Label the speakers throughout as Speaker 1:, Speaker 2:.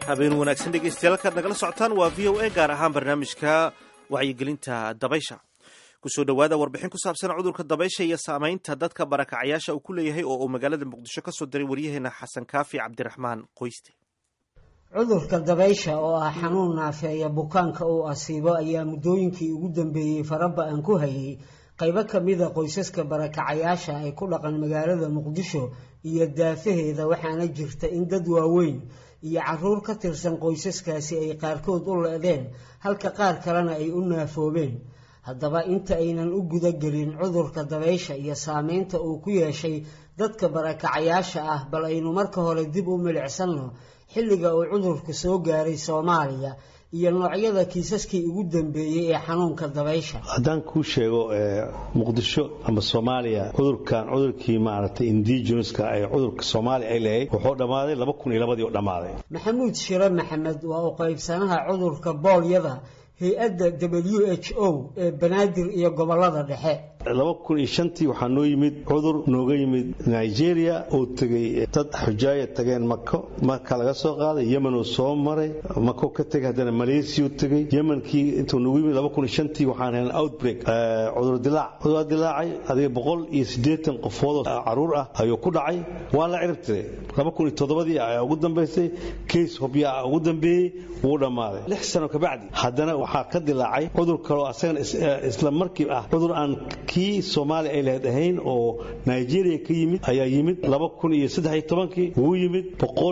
Speaker 1: habeen wanaagsan dhegeystayaal kaad nagala socotaan waa v o a gaar ahaan barnaamijka wacyigelinta dabaysha kusoo dhowaada warbixin ku saabsan cudurka dabaysha iyo saamaynta dadka barakacayaasha uu ku leeyahay oo uu magaalada muqdisho ka soo diray waryaheena xasan kaafi cabdiraxmaan qoyste.
Speaker 2: cudurka dabaysha oo ah xanuun naafeeya bukaanka uu asiibo ayaa muddooyinkii ugu dambeeyey faraba-an ku hayay qaybo ka mida qoysaska barakacayaasha ay ku dhaqan magaalada muqdisho iyo daafaheeda, waxaana jirta in dad waaweyn iyo caruur ka tirsan qoysaskaasi ay qaarkood u leedeen halka qaar kalena ay u naafoobeen. haddaba inta aynan u gudagelin cudurka dabaysha iyo saameynta uu ku yeeshay dadka barakacayaasha ah, bal aynu marka hore dib u milicsanno xilliga uu cudurku soo gaaray Soomaaliya iyo noocyada kiisaskii ugu dambeeyay ee xanuunka dabaysha.
Speaker 3: haddaan kuu sheego muqdisho ama Soomaaliya cudurkii maaragtay indigenouska ay cudurka Soomaaliya ay leeyahay wuxuu dhamaaday 2002 oo dhamaaday.
Speaker 2: Maxamuud Shire Maxamed waa u qaybsanaha cudurka boolyada hay-adda WHO ee Banaadir iyo gobolada dhexe.
Speaker 3: 2005 waxaa noo yimid cudur nooga yimid Nigeria oo tagay dad xujaaya tageen Makka laga soo qaaday Yemen oo soo maray Makka ka tagay hadana Malaysia tagay Yemenkii intuu nooga yimid 2005 waxaan helnay outbreak cudur dilaacay adiga 180 qofood oo caruur ah ayuu ku dhacay waa la ciribtay 2007 ayaa ugu dambeysay case hobya ugu dambeeyay wuu dhamaaday 6 sano ka bacdi haddana waxaa ka dilaacay cudur kale oo asagana isla markii ah cudur aan kii Soomaali ay leedahay oo Nigeria ka yimid ayaa yimid 2013 wuu yimid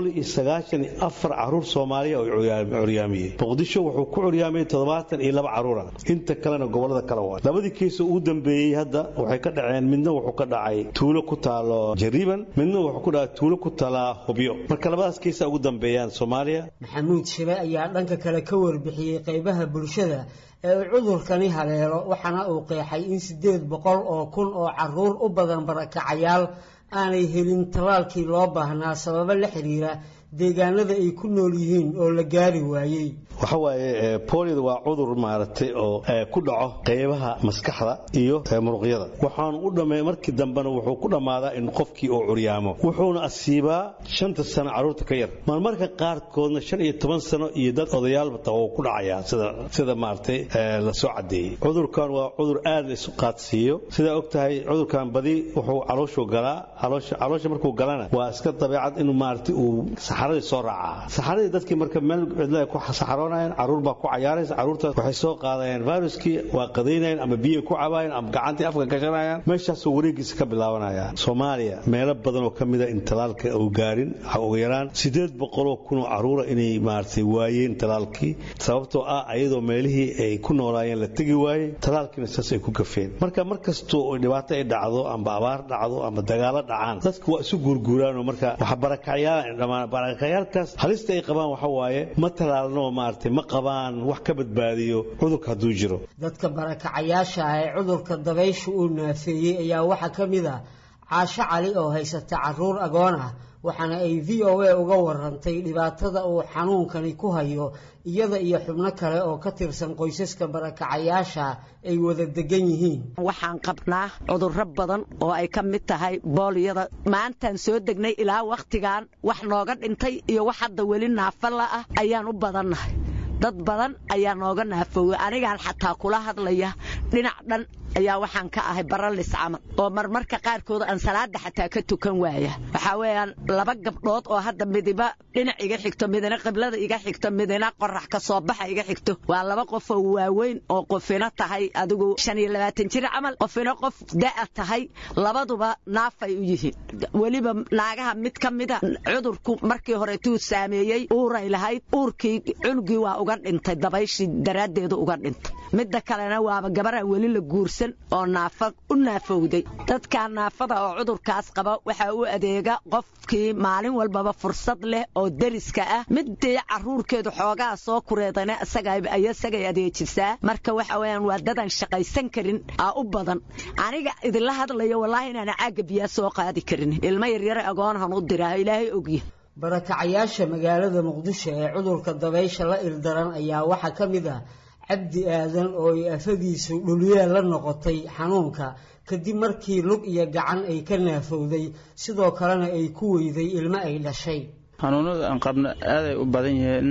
Speaker 3: 194 caruur Soomaaliya oo curyaamiyay. Muqdisho wuxuu ku curyaamiyay 72 caruur inta kalena gobolada kale waa labadii kiis ugu dambeeyay hadda waxay ka dhaceen midna wuxuu ka dhacay tuulo ku taalo Jariban midna wuxuu ku dhacay tuulo ku taala Hobyo. marka labadaas kiis ugu dambeeyaan Soomaaliya.
Speaker 2: Maxamuud Shire ayaa dhanka kale ka warbixiyay qaybaha bulshada ee cudurkani haleelo, waxaana uu qeexay in 800 oo kun oo caruur u badan barakacayaal aanay helin talaalkii loo baahnaa sababo la xiriira deegaanada ay ku nool yihiin oo la gaari waayay.
Speaker 3: waxa waaye polio waa cudur maaragtay oo ku dhaco qaybaha maskaxda iyo muruqyada waxaan u dhameeyay markii dambana wuxuu ku dhamaadaa in qofkii uu curyaamo wuxuuna asiibaa 5 sano caruurta ka yar marmarka qaarkoodna 15 sano iyo dad odayaalba oo ku dhacaya sida maaragtay la soo cadeeyay. cudurkan waa cudur aad isu qaadsiiyo sida ogtahay cudurkan badi wuxuu caloosho galaa caloosha markuu galana waa iska dabeecad inuu maaragtay uu saxarada soo raacaa saxarada dadkii marka meel cidla ku saxaroonayaan caruur baa ku cayaaraysa caruurtaas waxay soo qaadayaan viruskii waa qadeynayaan ama biyo ku cabaayaan ama gacantii afka gashanayaan meeshaas wareegiisa ka bilaabanaya. Soomaaliya meelo badan oo kamid ah in talaalka uu gaarin ugu yaraan 800 kun oo caruur inay maartay waayeen talaalkii sababtoo ah ayadoo meelihii ay ku noolaayeen la tagi waayay talaalkiina saas ay ku gafeen. markasta oo dhibaato ay dhacdo ama abaar dhacdo ama dagaal dhacaan dadku waa isu guurguuraan oo marka waxa barakayaalkaas halista ay qabaan waxa waaye ma talaalno maartay ma qabaan wax ka badbaadiyo cudurka haduu jiro.
Speaker 2: dadka barakacayaasha ah ee cudurka dabaysha uu naafeeyay ayaa waxa kamid ah Caasha Cali oo haysata caruur agoon ah, waxaana ay VOA uga warantay dhibaatada uu xanuunkani ku hayo iyada iyo xubno kale oo ka tirsan qoysaska barakacayaasha ay wada degan yihiin.
Speaker 4: waxaan qabnaa cudurro badan oo ay ka mid tahay booliyada maantaan soo degnay ilaa waqtigan wax nooga dhintay iyo wax hadda weli naafala ah ayaan u badannahay. dad badan ayaa nooga naafoway anigaan xataa kula hadlaya dhinac dhan ayaa waxaan ka ahay baralis camal oo marmarka qaarkood aan salaada xataa ka tukan waaya. waxa weeyaan 2 gabdhood oo hadda midiba dhinac iga xigto midna qiblada iga xigto midna qorax ka soo baxa iga xigto waa 2 qof oo waaweyn oo qofina tahay adigu 25 jir camal qofina qof daa tahay labaduba naafay u yihiin. waliba naagaha mid kamida cudurku markii hore tuu saameeyay uuray lahayd uurkii cunugii waa uga dhintay dabayshii daraadeedu uga dhintay. midda kalena waaba gabar aan weli la guursan oo naafad u naafowday. dadka naafada oo cudurkaas qaba waxa uu adeega qofkii maalin walbaba fursad leh oo dariska ah midii caruurkeedu xoogaa soo kureedana asagay adeejisaa. marka waxa weeyaan waa dadan shaqaysan karin u badan. aniga idinla hadlayo wallahi inaan caaga biyo soo qaadi karin ilmo yar agoonhan u diraa ilaahay ogyahay.
Speaker 2: barakacayaasha magaalada Muqdisho ee cudurka dabaysha la ildaran ayaa waxa kamid ah Cabdi Aadan oo ay afadiisu dhuliyeen la noqotay xanuunka kadib markii lug iyo gacan ay ka naafowday sidoo kalena ay ku weyday ilmo ay dhashay.
Speaker 5: xanuunada aan qabno aaday u badan yihiin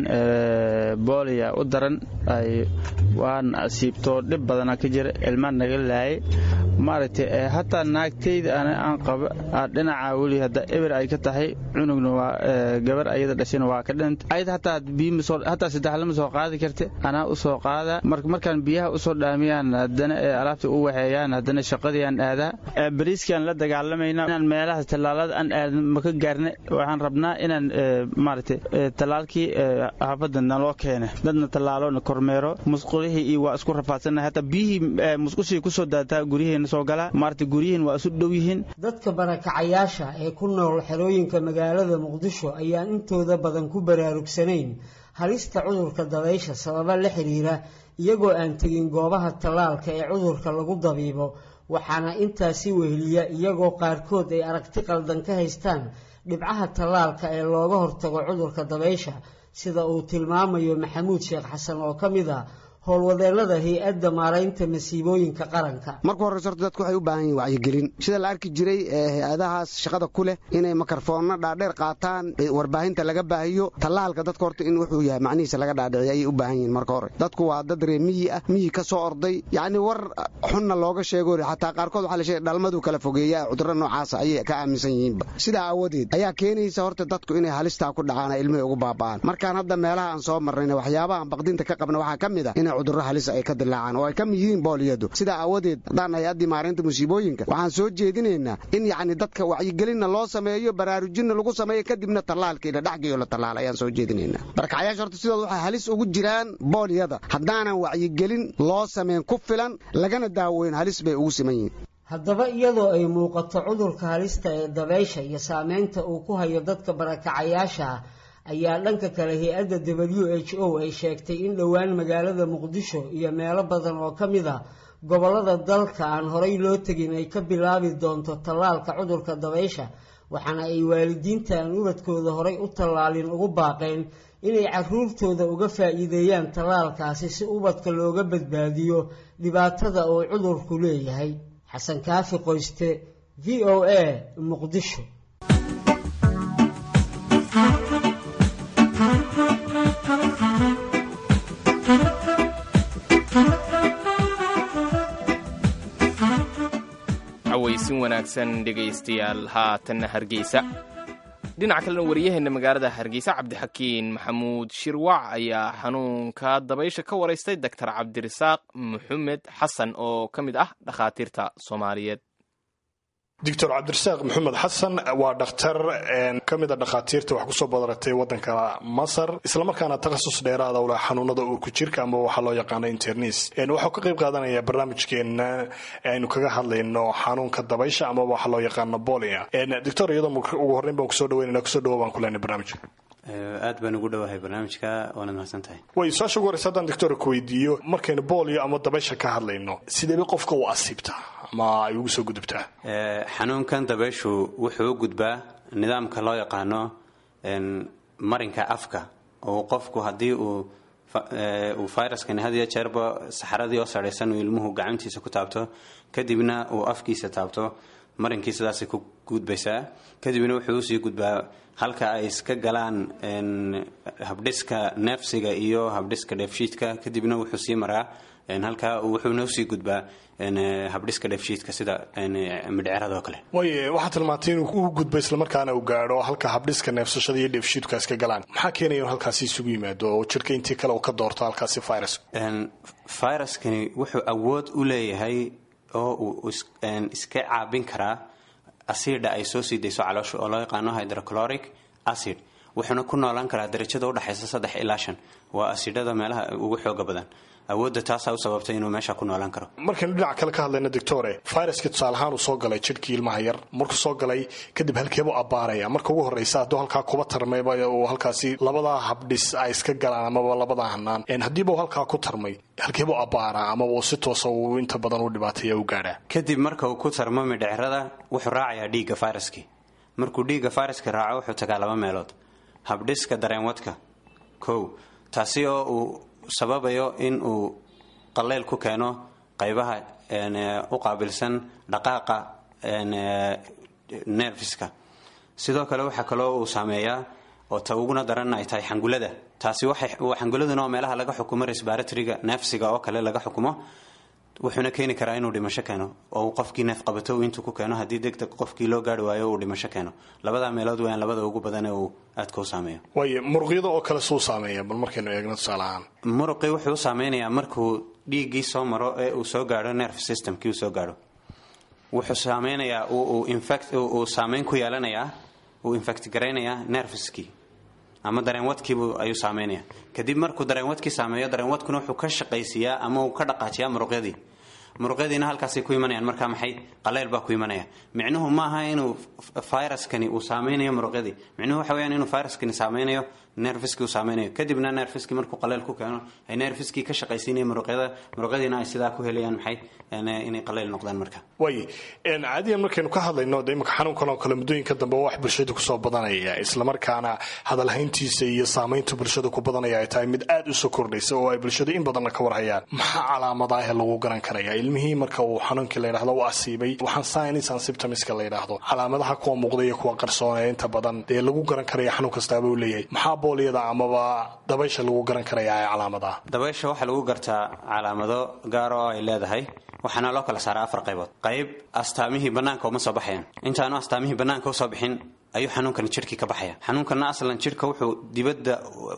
Speaker 5: booliya u daran ay waan asiibto dhib badana ka jira ilmaan naga laayay maaragtay hataa naagtayda aan qaba dhinaca weli hadda eber ay ka tahay cunugna waa gabar ayada dhashayna waa ka dhintay ayada hataa saddex lama soo qaadi karta anaa u soo qaada markaan biyaha u soo dhaamiyaan haddana alaabta u waxeeyaan haddana shaqadii aan aadaa bariiskaan la dagaalamayna inaan meelaha tallaalada aan aadan ma ka gaarnay waxaan rabnaa inaan maaragtay tallaalkii xaafadda naloo keena dadna tallaaloona kormeero musqulihii iyo waa isku rafaadsannahay hataa biyihii musqushii ku soo daataa guryaheena soo galaa maaragtay guryihiin waa isu dhow yihiin
Speaker 2: dadka barakacayaasha ee ku nool xerooyinka magaalada muqdisho ayaan intooda badan ku baraarugsanayn halista cudurka dabaysha sababa la xiriira iyagoo aan tegin goobaha tallaalka ee cudurka lagu dabiibo waxaana intaasi weheliya iyagoo qaarkood ay aragti qaldan ka haystaan dhibcaha tallaalka ee looga hortago cudurka dabaysha sida uu tilmaamayo maxamuud sheekh xasan oo ka mid ah howlwadeennada hay-adda maaraynta masiibooyinka qaranka
Speaker 6: marka horeyse horta dadku waxay u baahan yihin wacyigelin sida la arki jiray hay-adahaas shaqada ku leh inay makarfoonna dhaadheer qaataan warbaahinta laga baahiyo tallaalka dadka horta in wuxuu yahay macnihiisa laga dhaadhiciyo ayay u baahan yihiin marka hore dadku waa dad ree miyi ah miyi ka soo orday yacni war xunna looga sheego xataa qaarkood waxaa la sheegay dhalmaduu kala fogeeyaa cudurro noocaasa ayay ka aaminsan yihiinba sidaa aawadeed ayaa keenaysa horta dadku inay halistaa ku dhacaan ilmihii ugu baaba'aan markaan hadda meelaha aan soo marnayna waxyaabaha aan baqdinta ka qabna waxaa ka mid ah cudurro halis ay ka dilaacaan oo ay ka mid yihiin booliyadu sidaa aawadeed haddaan hay-addii maareynta musiibooyinka waxaan soo jeedinaynaa in yacni dadka wacyigelinna loo sameeyo baraarujinna lagu sameeyo kadibna tallaalkii la dhexgeeyo la tallaala ayaan soo jeedinaynaa barakacayaasha horta sidooda waxay halis ugu jiraan booliyada haddaanan wacyigelin loo sameyn ku filan lagana daaweyn halis bay ugu siman yihiin
Speaker 2: haddaba iyadoo ay muuqato cudurka halista ee dabaysha iyo saameynta uu ku hayo dadka barakacayaasha ayaa dhanka kale hay-adda WHO ay sheegtay in dhowaan magaalada muqdisho iyo meelo badan oo ka mid ah gobollada dalka aan horay loo tegin ay ka bilaabi doonto tallaalka cudurka dabaysha waxaana ay waalidiinta aan ubadkooda horay u tallaalin ugu baaqeen inay carruurtooda uga faa'iideeyaan tallaalkaasi si ubadka looga badbaadiyo dhibaatada uu cudurku leeyahay xasan kaafi qoyste VOA muqdisho
Speaker 7: aweysin wanaagsan dhegaystayaal haatanna hargeysa dhinaca kalena wariyaheenna magaalada hargeysa cabdixakiin maxamuud shirwac ayaa xanuunka dabaysha ka waraystay doctor cabdirasaaq maxamed xasan oo ka mid ah dhakhaatiirta soomaaliyeed
Speaker 8: doctor cabdirasaaq maxamed xasan waa dhakhtar ka mid a dhakhaatiirta wax kusoo badaratay waddanka masar islamarkaana takhasus dheeraada u leh xanuunada uurku jirka ama waxaa loo yaqaano internis waxuu ka qayb qaadanaya barnaamijkeena aynu kaga hadlayno xanuunka dabaysha ama waxa loo yaqaano bolia doctor iyadoo ugu horreyn baan kusoo dhaweynana kusoo dhawo baan ku leenay barnaamijka
Speaker 9: aad baan ugu dhowahay barnaamijka waana mahadsan tahay
Speaker 8: way su-aasha ugu horeysa haddaan doctora ku weydiiyo markaynu bolio ama dabaysha ka hadlayno sideeba qofka u asiibtaa ama ay ugu soo gudubtaa
Speaker 9: xanuunkan dabayshu wuxuu u gudbaa nidaamka loo yaqaano marinka afka oo qofku haddii uu fayraskani had iyo jeerba saxaradii oo sarhaysan uu ilmuhu gacantiisa ku taabto kadibna uu afkiisa taabto marinkii sidaasay ku gudbaysaa kadibna wuxuu usii gudbaa halka ay iska galaan habdhiska neefsiga iyo habdhiska dheefshiidka kadibna wuxuu sii maraa halkaa wuxuuna usii gudbaa habdhiska dheefshiidka sida midhceradoo kale
Speaker 8: way waxaa tilmaantay inuu u gudbo islamarkaana uu gaadho halka habdhiska neefsashada iyo dheefshiidka iska galaan maxaa keenaya in halkaasi isugu yimaado oo jirka intii kale uu ka doorto halkaasi
Speaker 9: viruskani wuxuu awood u leeyahay oo uu iska caabin karaa asiidha ay soo sii dayso caloosha oo loo yaqaano hydrochloric acid wuxuuna ku noolaan karaa darajada udhexaysa 3 ilaa 5 waa asiidhada meelaha ugu xooga badan awoodda taasaa u sababtay inuu meesha ku noolaan karo
Speaker 8: markaynu dhinaca kale ka hadlayna doctore viruska tusaalahaan uu soo galay jidhkii ilmaha yar markuu soo galay kadib halkeebuu abbaaraya marka ugu horreysa hadduu halkaa kuba tarmayba uu halkaasi labadaa habdhis ay iska galaan amaba labadaa hanaan haddiiba uu halkaa ku tarmay halkeebuu abbaaraa amaba uu si toosa uu inta badan u dhibaataya u gaadhaa
Speaker 9: kadib marka uu ku tarmo midhcerada wuxuu raacayaa dhiigga viruskii markuu dhiigga viruska raaco wuxuu tagaa 2 meelood habdhiska dareenwadka 1 taasi oo uu sababayo in uu qaleyl ku keeno qaybaha u qaabilsan dhaqaaqa nerviska sidoo kale waxa kale uu saameeyaa oo ta uguna daran ay tahay xangulada. taasi xanguladuna meelaha laga xukumo respiratory-ga neefsiga oo kale laga xukumo, wuxuuna keeni karaa inuu dhimasho keeno oo qofkii neef qabato intuu ku keeno haddii degdeg qofkii loo gaari waayo uu dhimasho keeno. labada meelood weeyaan labada ugu badan ee uu aadka u saameeyo.
Speaker 8: waayo muruqyada oo kale suu saameeya bal markaynu eegno tusaale ahaan.
Speaker 9: muruqii wuxuu saameynayaa markuu dhiiggii soo maro ee uu soo gaadho nerve systemkii uu soo gaadho, wuxuu saameynayaa uu saameyn ku yeelanayaa, uu infect garaynayaa nerveskii ama dareenwadkiibu ayuu saameynaya. kadib markuu dareenwadkii saameeyo, dareenwadkuna wuxuu ka shaqaysiiyaa ama uu ka dhaqaajiyaa muruqyadiina halkaasay ku imanayaan. markaa maxay qaleyl baa ku imanaya. micnuhu maaha inuu viruskani uu saameynayo muruqyadii, micnuhu waxa weyaan inuu viruskani saameynayo nerviskii uu saameynayo, kadibna nerviskii markuu qaleyl ku keeno ay nerviskii ka shaqaysiinaya muruqyadiina ay sidaa ku helayaan maxay inay qaleyl noqdaan. marka
Speaker 8: way caadiyan markaynu ka hadlayno de imika xanuunkan oo kale muddooyinka dambe wax bulshada kusoo badanaya, islamarkaana hadalhayntiisa iyo saamaynta bulshada ku badanaya ay tahay mid aad u soo kordhaysa oo ay bulshada in badanna ka warhayaan. maxaa calaamadaha lagu garan karaya ilmihii marka uu xanuunkii la yidhaahdo u asiibay? waxaan signs and symptomska la yidhaahdo, calaamadaha kuwa muuqda iyo kuwa qarsoonaya inta badan dee lagu garan karaya xanuun kastaaba uu leeyahay. maxaa booliyada amaba dabaysha lagu garan karaya ee calaamadaha?
Speaker 9: dabaysha waxaa lagu gartaa calaamado gaar oo ay leedahay, waxaana loo kala saaraa 4 qaybood. qayb astaamihii bannaanka uma soo baxayaan, intaanu astaamihii bannaanka u soo bixin ayuu xanuunkani jirkii ka baxaya. xanuunkana aslan jirka wuxuu dibadda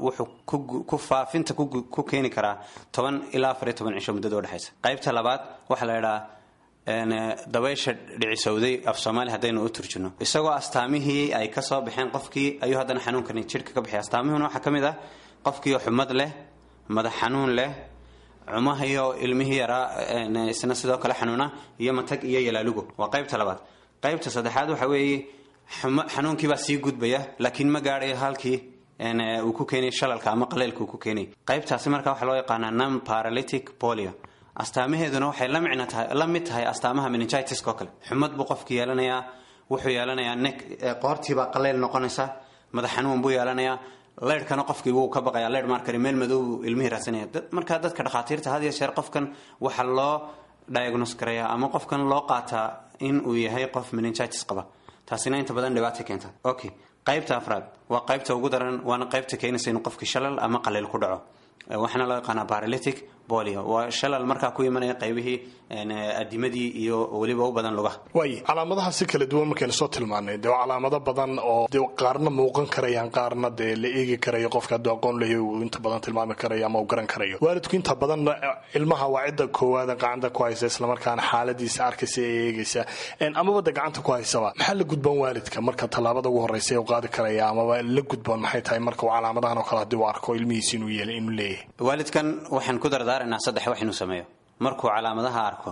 Speaker 9: ku faafinta ku keeni karaa 10 ilaa 14 cisho muddada u dhexaysa. qaybta labaad waxaa la yidhaha dabaysha dhicisowday af Soomaali haddaynu u turjino, isagoo astaamihii ay ka soo baxeen qofkii ayuu haddana xanuunkani jirka ka baxaya. astaamihuna waxaa ka mid ah qofkii oo xumad leh, madax xanuun leh, cumaha iyo ilmihii yaraa isna sidoo kale xanuuna, iyo matag iyo yalaalugo. waa qaybta labaad. qaybta saddexaad waxa weeye xanuunkii baa sii gudbaya laakiin ma gaadhayo halkii uu ku keenay shalalka ama qaleylka uu ku keenay. qaybtaasi marka waxaa loo yaqaanaa non paralytic polio. astaamaheeduna waxay la mid tahay astaamaha meningitis oo kale. xumad buu qofkii yeelanayaa, wuxuu yeelanayaa qoortiibaa qaleyl noqonaysa, madax xanuun buu yeelanayaa, leyrhkana qofkii wuu ka baqayaa, leyr markari meel madow ilmihii raadsanaya. markaa dadka dhakhaatiirta had iyo jeer qofkan waxaa loo diagnose garayaa ama qofkan loo qaataa in uu yahay qof meningitis qaba. taasina inta badan dhibaato keenta. okay, qaybta afraad waa qaybta ugu daran, waana qaybta keenaysa inuu qofkii shalal ama qaleyl ku dhaco. waxaana loo yaqaanaa paralytic polio. waa shalal markaa ku imanaya qaybihii adimadii iyo weliba u badan lugaha.
Speaker 8: way calaamadaha si kala duwan markaynu soo tilmaanay dee calaamado badan oo dee qaarna muuqan karayaan, qaarna dee la eegi karayo qofka hadduu aqoon leeyahay uu inta badan tilmaami karayo ama uu garan karayo. waalidku inta badan ilmaha waa cidda koowaad gacanta ku haysa, islamarkaana xaaladiisa arkaysa ee eegaysa amaba de gacanta ku haysaba. maxaa la gudboon waalidka marka tallaabada ugu horreysa u qaadi karaya amaba la gudboon maxay tahay marka uu calaamadahan oo kale haddii uu arko ilmihiisa inuu leeyahay?
Speaker 9: waalidkan waxaan ku dardaaranaa 3 wax inuu sameeyo markuu calaamadaha arko.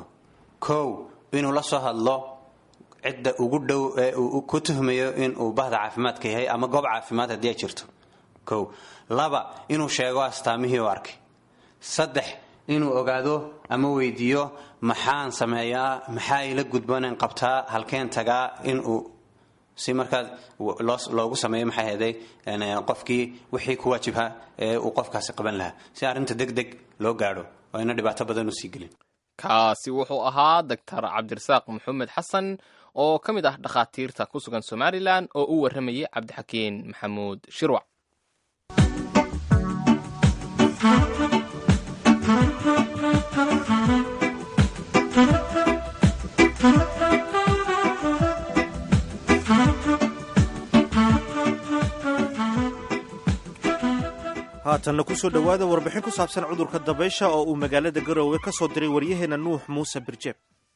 Speaker 9: 1 inuu la soo hadlo cidda ugu dhow ee uu ku tuhmayo inuu bahda caafimaadka yahay ama goob caafimaad haddii ay jirto. 2 inuu sheego astaamihii uu arkay. 3 inuu ogaado ama weydiiyo maxaan sameeyaa, maxaa ila gudbooneen qabtaa, halkeen tagaa, inuu si markaa loogu sameeyo maxay ahayd qofkii wixii ku waajibha ee uu qofkaasi qaban lahaa, si arrinta degdeg loo gaadho oo ayna dhibaato badan u sii gelin.
Speaker 7: kaasi wuxuu ahaa Dr. Cabdirasaaq Maxamed Xasan oo ka mid ah dhakhaatiirta ku sugan Somaliland oo u waramayay Cabdixakiin Maxamuud Shirwac.
Speaker 1: haatanna kusoo dhowaada warbixin ku saabsan cudurka dabaysha oo uu magaalada Garowe ka soo diray waryaheena Nuux Muuse Birjeeb.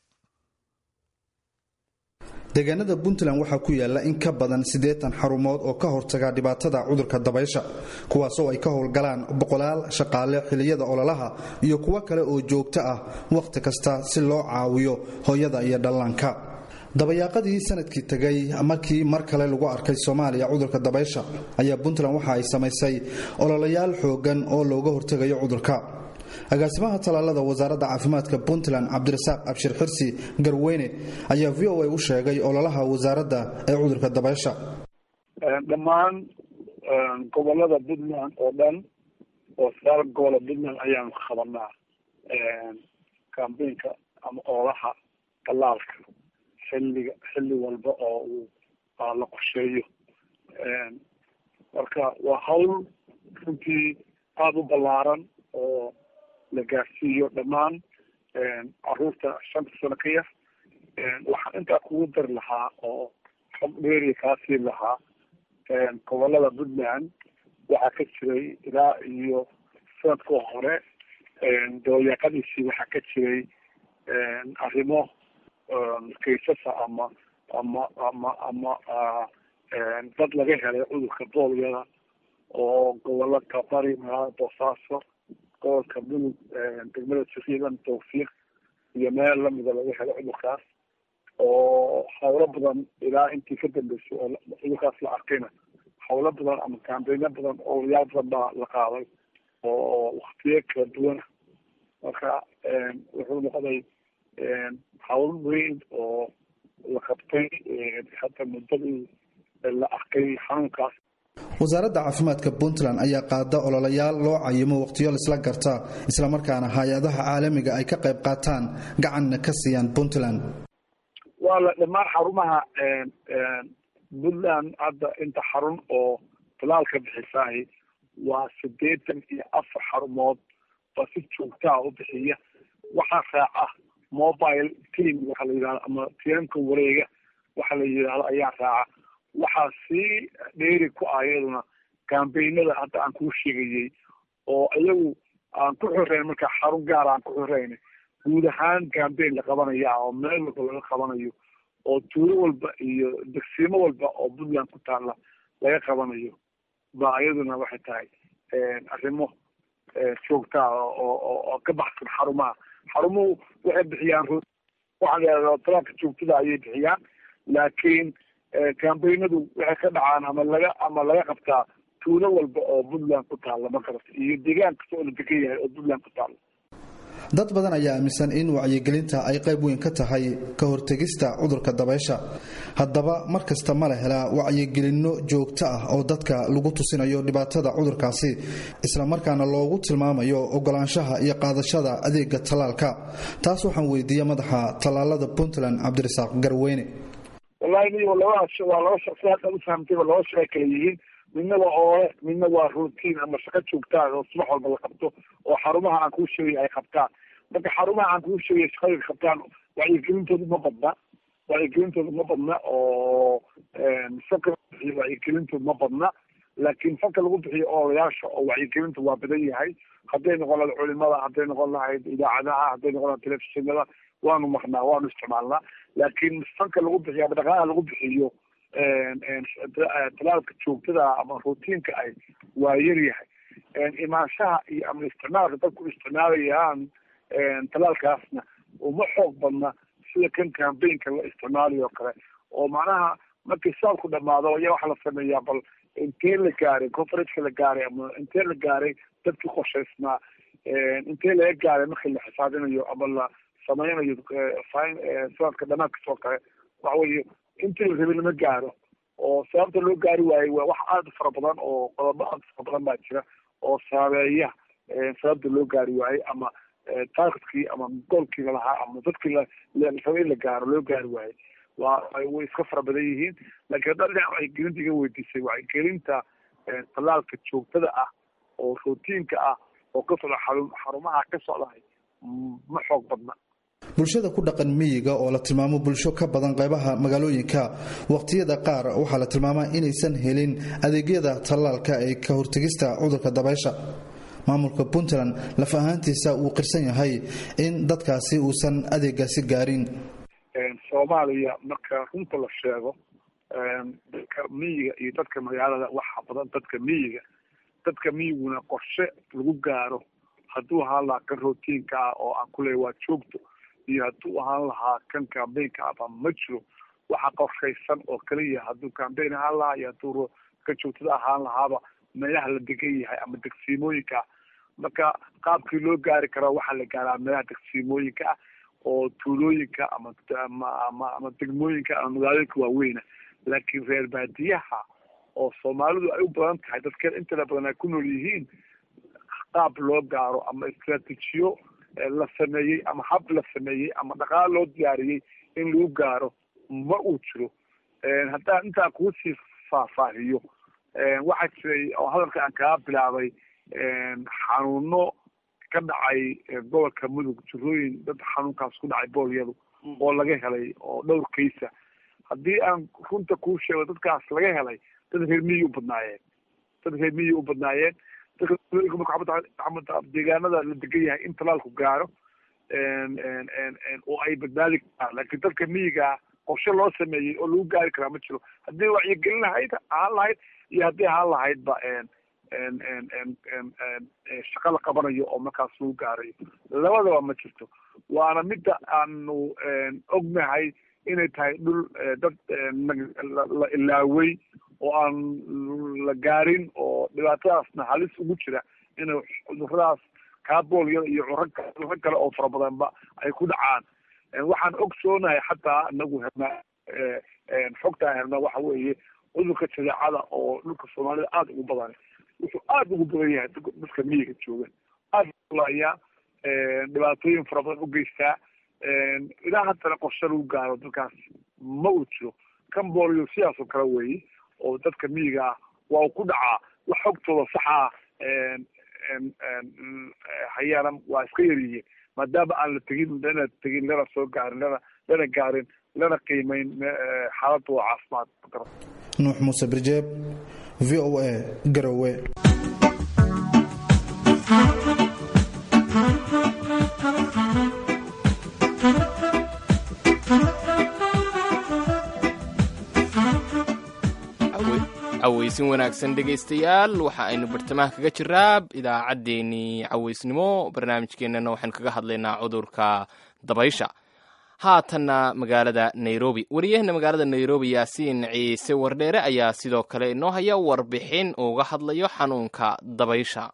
Speaker 10: deegaanada Puntland waxaa ku yaala in ka badan 80 xarumood oo ka hortaga dhibaatada cudurka dabaysha, kuwaas oo ay ka howlgalaan boqolaal shaqaale xilliyada ololaha iyo kuwa kale oo joogto ah waqti kasta si loo caawiyo hooyada iyo dhallaanka. dabayaaqadii sanadkii tagay markii mar kale lagu arkay Soomaaliya cudurka dabaysha ayaa Puntland waxa ay samaysay ololayaal xoogan oo looga hortagayo cudurka. agaasimaha talaalada wasaaradda caafimaadka Puntland Cabdirasaaq Abshir Xirsi Garweyne ayaa VOA u sheegay ololaha wasaaradda ee cudurka dabaysha.
Speaker 11: dhammaan gobolada Puntland oo dhan oo saar gobolada Puntland ayaan qabanaa campaign-ka ama ololaha talaalka xilli walba oo uu la qorsheeyo. marka waa hawl runtii aada u ballaaran oo la gaarsiiyo dhammaan caruurta 5 sano ka yar. waxaan intaa kugu dari lahaa oo xog dheeri kaa siin lahaa gobolada Puntland waxaa ka jiray ilaa iyo sanadka hore dooyaqadiisii waxaa ka jiray arrimo kaysasa ama dad laga helay cudurka booliyada oo gobolka bari magaalada Boosaaso, gobolka Mudug, degmada Jasiiran, Tawfiiq iyo meel lamida laga helay cudurkaas oo hawlo badan ilaa intii ka dambeysay oo cudurkaas la arkayna hawlo badan ama kaambeynyo badan oo yaal badan baa la qaaday oo waqtiyo kala duwan. marka wuxuu noqday hawl weyn oo la qabtay hadda muddadii la arkay xanuunkaas.
Speaker 10: wasaaradda caafimaadka Puntland ayaa qaada ololayaal loo cayimo waqtiyo isla garta isla markaana hay'adaha caalamiga ay ka qayb qaataan gacanna ka siiyaan Puntland.
Speaker 11: waa la dhammaan xarumaha Puntland hadda inta xarun oo talaalka bixisay waa 84 xarumood oo si joogto ah u bixiya. waxaa raaca mobile team waxa la yiraahdo ama tiimka wareega waxa la yiraahdo ayaa raaca. waxaa si dheeri ku ayaduna kaambeynada hadda aan ku sheegayay oo iyagu aan ku xoreyn marka xarun gaar aan ku xoreyn guud ahaan kaambeyn la qabanaya oo meel walba laga qabanayo oo tuulo walba iyo degsiimo walba oo Puntland ku taala laga qabanayo baa ayaduna waxay tahay arrimo joogto ah oo ka baxsan xarumuhu waxay bixiyaan waxa la yiraahdo talaalka joogtada ayay bixiyaan laakiin kaambeynadu waxay ka dhacaan ama laga qabtaa tuulo walba oo Puntland ku taala markaas iyo deegaan kasta oo la degan yahay oo Puntland ku taala.
Speaker 10: dad badan ayaa aaminsan in wacyigelinta ay qayb weyn ka tahay ka hortagista cudurka dabaysha. haddaba markasta ma la helaa wacyigelinno joogto ah oo dadka lagu tusinayo dhibaatada cudurkaasi isla markaana loogu tilmaamayo ogolaanshaha iyo qaadashada adeega talaalka. taas waxaan weydiiyay madaxa talaalada Puntland Cabdirasaaq Garweyne.
Speaker 11: wallahi waa laba shaqsi hadda u fahamtay laba shaqo kala yihiin. midna waa routine ama shaqo joogto ah oo subax walba la qabto oo xarumaha aan kuu sheegay ay qabtaan. marka xarumaha aan kuu sheegay shaqada qabtaan wacyigelintoodu ma badna oo fanka wacyigelintoodu ma badna laakiin fanka lagu bixiyo oolayaasha oo wacyigelinta waa badan yahay. hadday noqon lahayd culimada, hadday noqon lahayd idaacadaha, hadday noqon lahayd telefishinada waanu maqnaa waanu isticmaalnaa laakiin fanka lagu bixiyo ama dhaqaalaha lagu bixiyo talaalka joogtada ama routiinka ay waa yar yahay. imaanshaha iyo ama isticmaalka dadku isticmaalayaan talaalkaasna uma xoog badna sida kan campaignka la isticmaalayo kale oo macnaha markii saabku dhamaado ayaa waxa la sameeyaa bal intee la gaaray conference la gaaray ama intee la gaaray dadkii qorshaysnaa intee la gaaray markii la xisaabinayo ama la sameynayo sanadka dhamaadkiisa oo kale waxa weeye intii la rabay lama gaaro oo sababta loo gaari waayey waa wax aada fara badan oo qodobo aada fara badan baa jira oo saameeya sababta loo gaari waayey ama targetkii ama goolkii lahaa ama dadkii la rabay in la gaaro loo gaari waayey way iska fara badan yihiin. laakiin hadda dhinac wacyigelinta iga weydiisay wacyigelinta talaalka joogtada ah oo routiinka ah oo ka socda xarumaha ka socdahay ma xoog badna.
Speaker 10: bulshada ku dhaqan miyiga oo la tilmaamo bulsho ka badan qaybaha magaalooyinka waqtiyada qaar waxaa la tilmaamaa inaysan helin adeegyada talaalka ee ka hortagista cudurka dabaysha. maamulka Puntland laf ahaantiisa uu qirsan yahay in dadkaasi uusan adeegaasi gaarin.
Speaker 11: Soomaaliya marka runta la sheego dadka miyiga iyo dadka magaalada waxa badan dadka miyiguna qorshe lagu gaaro hadduu ahaan lahaa kan routiinka ah oo aan ku leeyahay waa joogto iyo hadduu ahaan lahaa kan campaignka ah ma jiro waxa qorshaysan oo kaliya hadduu campaign ahaan lahaa iyo hadduu ka joogtada ahaan lahaaba meelaha la degan yahay ama degsiimooyinka. marka qaabkii loo gaari karo waxaa la gaaraa meelaha degsiimooyinka ah oo tuulooyinka ama degmooyinka ama magaalooyinka waaweyna. laakiin reer baadiyaha oo Soomaalidu ay u badan tahay dadka inta badan ay ku nool yihiin qaab loo gaaro ama istiraatiijiyo la sameeyey ama hab la sameeyey ama dhaqaale loo diyaariyey in lagu gaaro ma uu jiro. haddaan intaa kuu sii faahfaahiyo waxaa jiray oo hadalka aan kaga bilaabay xanuuno ka dhacay gobolka mudug jirooyin dad xanuunkaas ku dhacay booliyadu oo laga helay oo dhowr kaysa haddii aan runta kuu sheego dadkaas laga helay dad reer miyi u badnaayeen dadka deegaanada la degan yahay in talaalku gaaro oo ay badbaadi karaan laakiin dadka miyigaa qorshe loo sameeyey oo lagu gaari karaa ma jiro haddii wacyigelin lahayd ahaan lahayd iyo haddii ahaan lahaydba shaqa la qabanayo oo markaas lagu gaarayo labadaba ma jirto waana midda aanu ognahay inay tahay dhul dad la ilaaway oo aan la gaarin oo dhibaatadaasna halis ugu jira inay cuduradaas kaabooliyada iyo cuduro kale oo fara badanba ay ku dhacaan waxaan ogsoonahay xataa inagu helnaa xogtaan helnaa waxa weeye cudurka jadeecada oo dhulka soomaalida aada ugu badan wuxuu aada ugu badan yahay dadka miyiga jooga aada ulaayaa dhibaatooyin fara badan u geystaa ilaa haddana qorshe lagu gaaro dadkaas ma uu jiro kan booliyo sidaas oo kale weeye oo dadka miyiga ah waa ku dhacaa wax xogtooda saxaa hayaana waa iska yaryihiin maadaama aan la tegin lana soo gaarin lana gaarin lana qiimeyn xaaladooda caafimaad.
Speaker 10: nuux muuse birjeeb v o a garowe.
Speaker 7: cawaysin wanaagsan dhegaystayaal waxa aynu bartamaha kaga jiraa idaacaddeenii cawaysnimo barnaamijkeennana waxaynu kaga hadlaynaa cudurka dabaysha haatanna magaalada nairobi wariyaheenna magaalada nairobi yaasiin ciise wardheere ayaa sidoo kale inoo haya warbixin uga hadlayo xanuunka dabaysha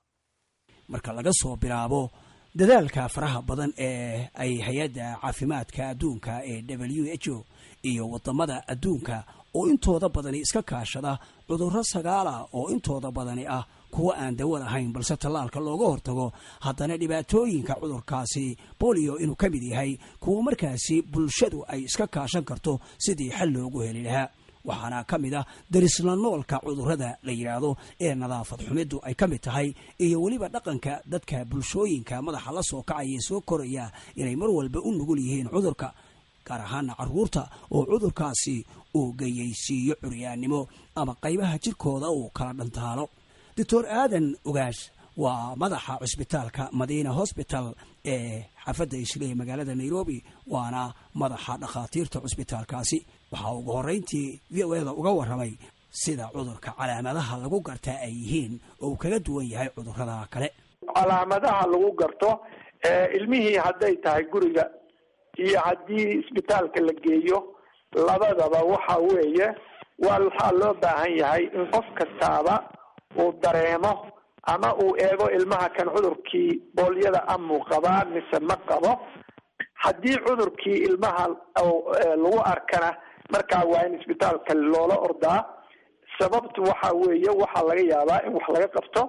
Speaker 12: marka laga soo bilaabo dadaalka faraha badan ee ay hay-adda caafimaadka adduunka ee WHO iyo wadamada adduunka oo intooda badani iska kaashada cudurro sagaala oo intooda badani ah kuwa aan dawo lahayn balse tallaalka looga hortago haddana dhibaatooyinka cudurkaasi bolio inuu ka mid yahay kuwa markaasi bulshadu ay iska kaashan karto sidii xal loogu heli lahaa waxaana ka mid ah darisla noolka cudurrada la yidhaahdo ee nadaafad xumiddu ay ka mid tahay iyo weliba dhaqanka dadka bulshooyinka madaxa la soo kacaya soo koraya inay mar walba u nugul yihiin cudurka gaar ahaana carruurta oo cudurkaasi uu gayaysiiyo curyaannimo ama qaybaha jirkooda uu kala dhantaalo doctor aadan ogaash waa madaxa cusbitaalka madiina hosbital ee xaafadda islee magaalada nairobi waana madaxa dhakhaatiirta cusbitaalkaasi waxaa ugu horrayntii v o eda uga warramay sida cudurka calaamadaha lagu gartaa ay yihiin oo uu kaga duwan yahay cudurrada kale
Speaker 13: calaamadaha lagu garto ilmihii hadday tahay guriga iyo haddii isbitaalka la geeyo labadaba waxa weeye waxaa loo baahan yahay in qof kastaaba uu dareemo ama uu eego ilmaha kan cudurkii boolyada amuu qabaa mise ma qabo haddii cudurkii ilmaha lagu arkana markaa waa in isbitaalka loola ordaa sababtu waxa weeye waxaa laga yaabaa in wax laga qabto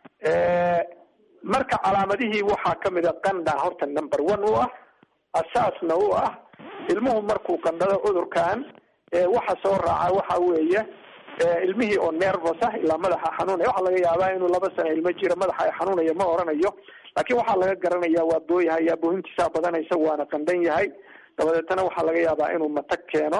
Speaker 13: marka calaamadihii waxaa kamid a qandha horta number 1 u ah asaasna u ah ilmuhu markuu qandhado cudurkan waxa soo raaca waxa weeye ilmihii oo nervous ah ilaa madaxa xanuunaya waxaa laga yaabaa inuu 2 sano ilmo jiro madaxa ay xanuunaya ma oranayo laakiin waxaa laga garanayaa waa booyahay boohintiisa badanaysa waana qandhan yahay dabadeetana waxaa laga yaabaa inuu matag keeno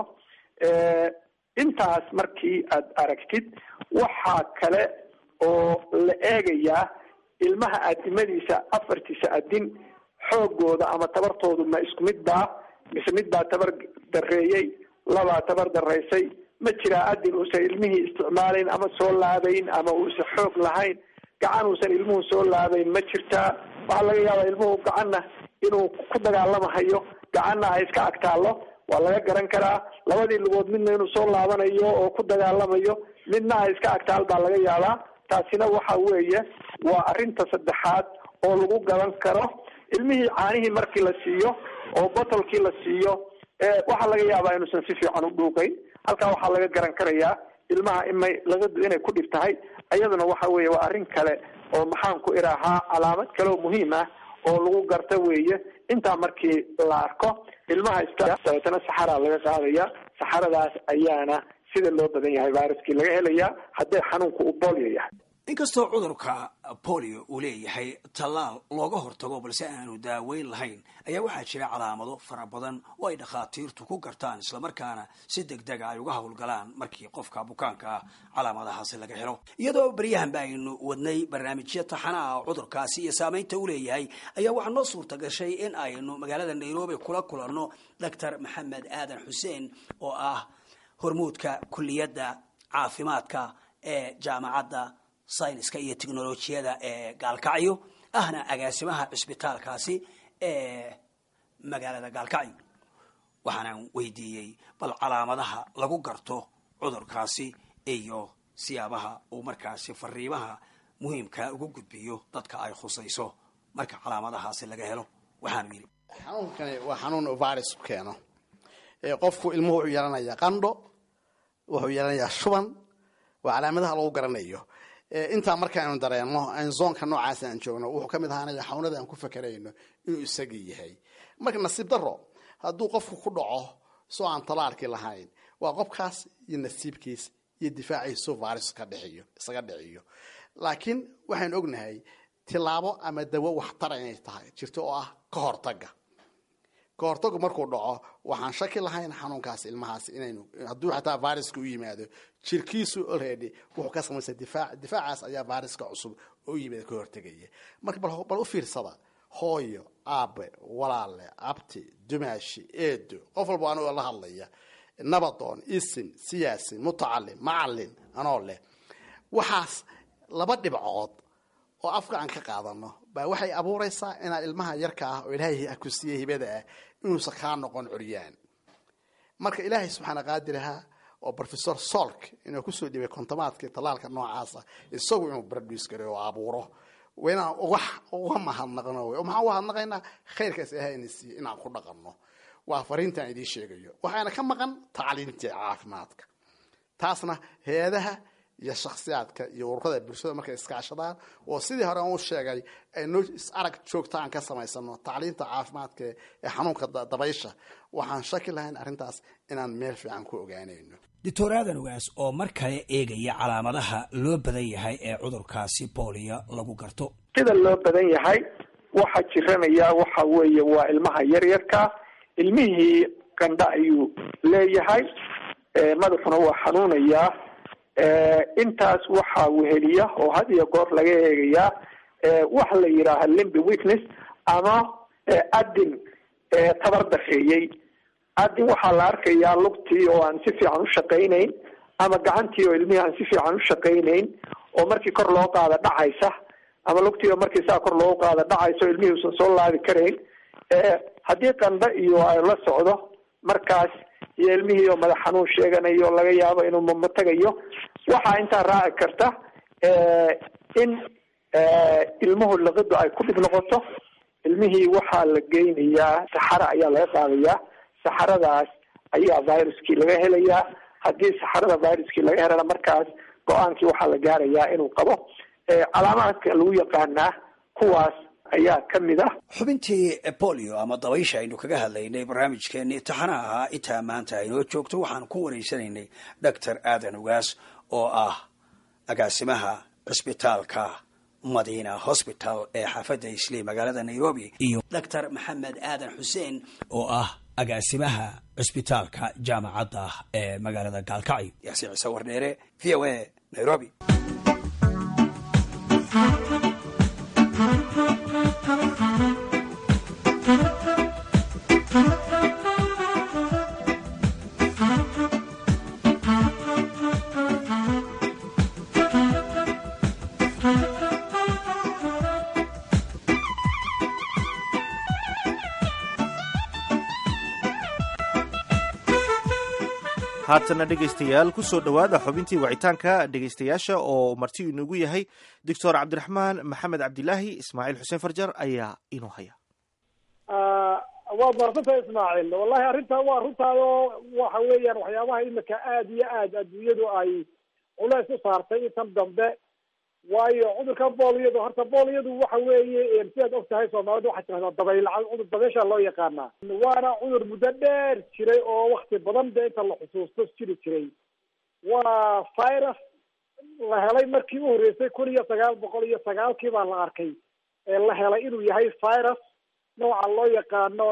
Speaker 13: intaas markii aad aragtid waxaa kale oo la eegayaa ilmaha aadimadiisa afartiisa adin xoogooda ama tabartoodu ma isku mid baa mise mid baa tabar dareeyey labaa tabar daraysay ma jiraa adin uusan ilmihii isticmaalayn ama soo laabayn ama uusan xoog lahayn gacan uusan ilmuhu soo laabayn ma jirtaa waxaa laga yaabaa ilmuhu gacanna inuu ku dagaalamahayo gacanna ay iska agtaallo waa laga garan karaa labadii lugood midna inuu soo laabanayo oo ku dagaalamayo midna ay iska agtaal baa laga yaabaa taasina waxa weeye waa arrinta saddexaad oo lagu gaban karo ilmihii caanihii markii la siiyo oo botolkii la siiyo waxaa laga yaabaa inuusan si fiican u dhuuqayn halkaa waxaa laga garan karayaa ilmaha inay ku dhib tahay iyaduna waxa weeye waa arrin kale oo maxaan ku idhaahaa calaamad kale oo muhiim ah oo lagu garta weeye intaa markii la arko ilmaha dabeetana saxaraa laga qaadaya saxaradaas ayaana sida loo badan yahay viruskii laga helayaa haddii xanuunku uu bolio yahay.
Speaker 12: inkastoo cudurka bolio uu leeyahay tallaal looga hortago balse aanu daaweyn lahayn ayaa waxaa jira calaamado fara badan oo ay dhakhaatiirtu ku gartaan islamarkaana si degdega ay uga howlgalaan markii qofka bukaanka ah calaamadahaasi laga helo. iyadoo baryahan ba aynu wadnay barnaamijyo taxana ah cudurkaasi iyo saamaynta uu leeyahay ayaa waxaa noo suurta gashay in aynu magaalada nairobi kula kulanno doctor maxamed aadan xuseen oo ah hormuudka kulliyadda caafimaadka ee jaamacadda sayniska iyo teknolojiyada ee gaalkacyo ahna agaasimaha cisbitaalkaasi ee magaalada gaalkacyo. waxaanaan weydiiyey bal calaamadaha lagu garto cudurkaasi iyo siyaabaha uu markaasi fariimaha muhiimka ugu gudbiyo dadka ay khusayso marka calaamadahaasi laga helo. waxaanu yidhi
Speaker 14: xanuunkani waa xanuun virus keeno. qofku ilmuhu wuxuu yeelanayaa qandho, wuxuu yeelanayaa shuban, waa calaamadaha lagu garanayo. intaa markaaynu dareenno zoonka noocaas aan joogno wuxuu ka mid ahaanaya xanuunada aan ku fakerayno inuu isagii yahay. marka nasiib daro hadduu qofku ku dhaco soo aan talaalkii lahayn, waa qofkaas iyo nasiibkiis iyo difaaciisu virus isaga dhiciyo. laakiin waxaynu ognahay tilaabo ama dawo waxtar inay tahay jirto oo ah ka hortaga. kahortagu markuu dhaco waxaan shaki lahayn xanuunkaas ilmahaas inaynu hadduu xataa viruska u yimaado jirkiisu already wuxuu ka samaysa difaacaas ayaa viruska cusub oo yimaada ka hortegaya. marka bal u fiirsada hooyo, aabe, walaale, abti, dumaashi, eedo, qof walba anoo la hadlaya, nabadoon, isim, siyaasi, mutacalim, macalin anoo leh waxaas laba dhibcood oo afka aan ka qaadano baa waxay abuuraysaa inaan ilmaha yarka ah oo ilaahay ku siiyey hibada ah inuusan kaa noqon curyaan. marka ilaahay subxaana qaadiraha oo professor Salk inuu ku soo dhibay kontomaadkii talaalka noocaasa isagu inuu produce gareeyo oo abuuro weena wax uga mahadnaqno waxaan u hadnaqaynaa khayrkaas ilaahay inaan ku dhaqanno. waa fariintan idin sheegayo. waxaana ka maqan tacliinta caafimaadka. taasna hay'adaha iyo shakhsiyaadka iyo ururada bulshada markay iskaashadaan oo sidii hore aan u sheegay aynu arag joogto aan ka samaysano tacliinta caafimaadka ee xanuunka dabaysha, waxaan shaki lahayn arrintaas inaan meel fiican ku ogaanayno.
Speaker 12: doctor aadan ugaas oo mar kale eegaya calaamadaha loo badan yahay ee cudurkaasi bolio lagu garto.
Speaker 13: sida loo badan yahay waxa jiranaya waxa weeye waa ilmaha yaryarka. ilmihii qandha ayuu leeyahay, madaxuna waa xanuunayaa. intaas waxaa weheliya oo had iyo goor laga eegayaa waxa la yidhaaha limb weakness ama adin tabar dafeeyey. adin waxaa la arkayaa lugtii oo aan si fiican u shaqaynayn ama gacantii oo ilmihii aan si fiican u shaqaynayn oo markii kor loo qaada dhacaysa, ama lugtii oo markii saa kor loogu qaada dhacaysa oo ilmihii uusan soo laabi karayn. haddii qandho iyo ay la socdo markaas iyo ilmihii oo madax xanuun sheeganayo laga yaabo inuu mamatagayo, waxaa intaa raaci karta in ilmuhu liqidu ay ku dhib noqoto. ilmihii waxaa la geynayaa saxaro ayaa laga qaadayaa. saxaradaas ayaa viruskii laga helayaa. haddii saxarada viruskii laga helana markaas go-aankii waxaa la gaarayaa inuu qabo calaamaadka lagu yaqaanaa kuwaas ayaa ka mid ah.
Speaker 12: xubintii bolio ama dabaysha aynu kaga hadlaynay barnaamijkeennii taxanaha ahaa intaa maanta aynoo joogto waxaan ku wareysanaynay doctor aadan ugaas oo ah agaasimaha cisbitaalka madiina hosbital ee xaafadda islii magaalada nairobi, iyo doctor maxamed aadan xuseen oo ah agaasimaha cisbitaalka jaamacadda ee magaalada gaalkacyo. yaasi ciise wardheere, v o a, nairobi.
Speaker 1: haatana dhegaystayaal ku soo dhowaada xubintii wacitaanka dhegaystayaasha oo marti inagu yahay doctor cabdiraxmaan maxamed cabdilaahi. ismaaciil xuseen farjar ayaa inoo haya.
Speaker 15: waad marsantay ismaaciil. wallahi arrintaa waa runtaado waxa weeyaan waxyaabaha imika aada iyo aad adduunyadu ay culays u saartay intan dambe. waayo cudurka booliyadu horta booliyadu waxa weeye sidaad og tahay soomaalida waxaa tirahdaa dabaylaca cudur dabeysha loo yaqaanaa. waana cudur muddo dheer jiray oo wakti badan de inta la xusuusto jiri jiray. waa virus la helay markii u horreysay 1909 baa la arkay la helay inuu yahay virus nooca loo yaqaano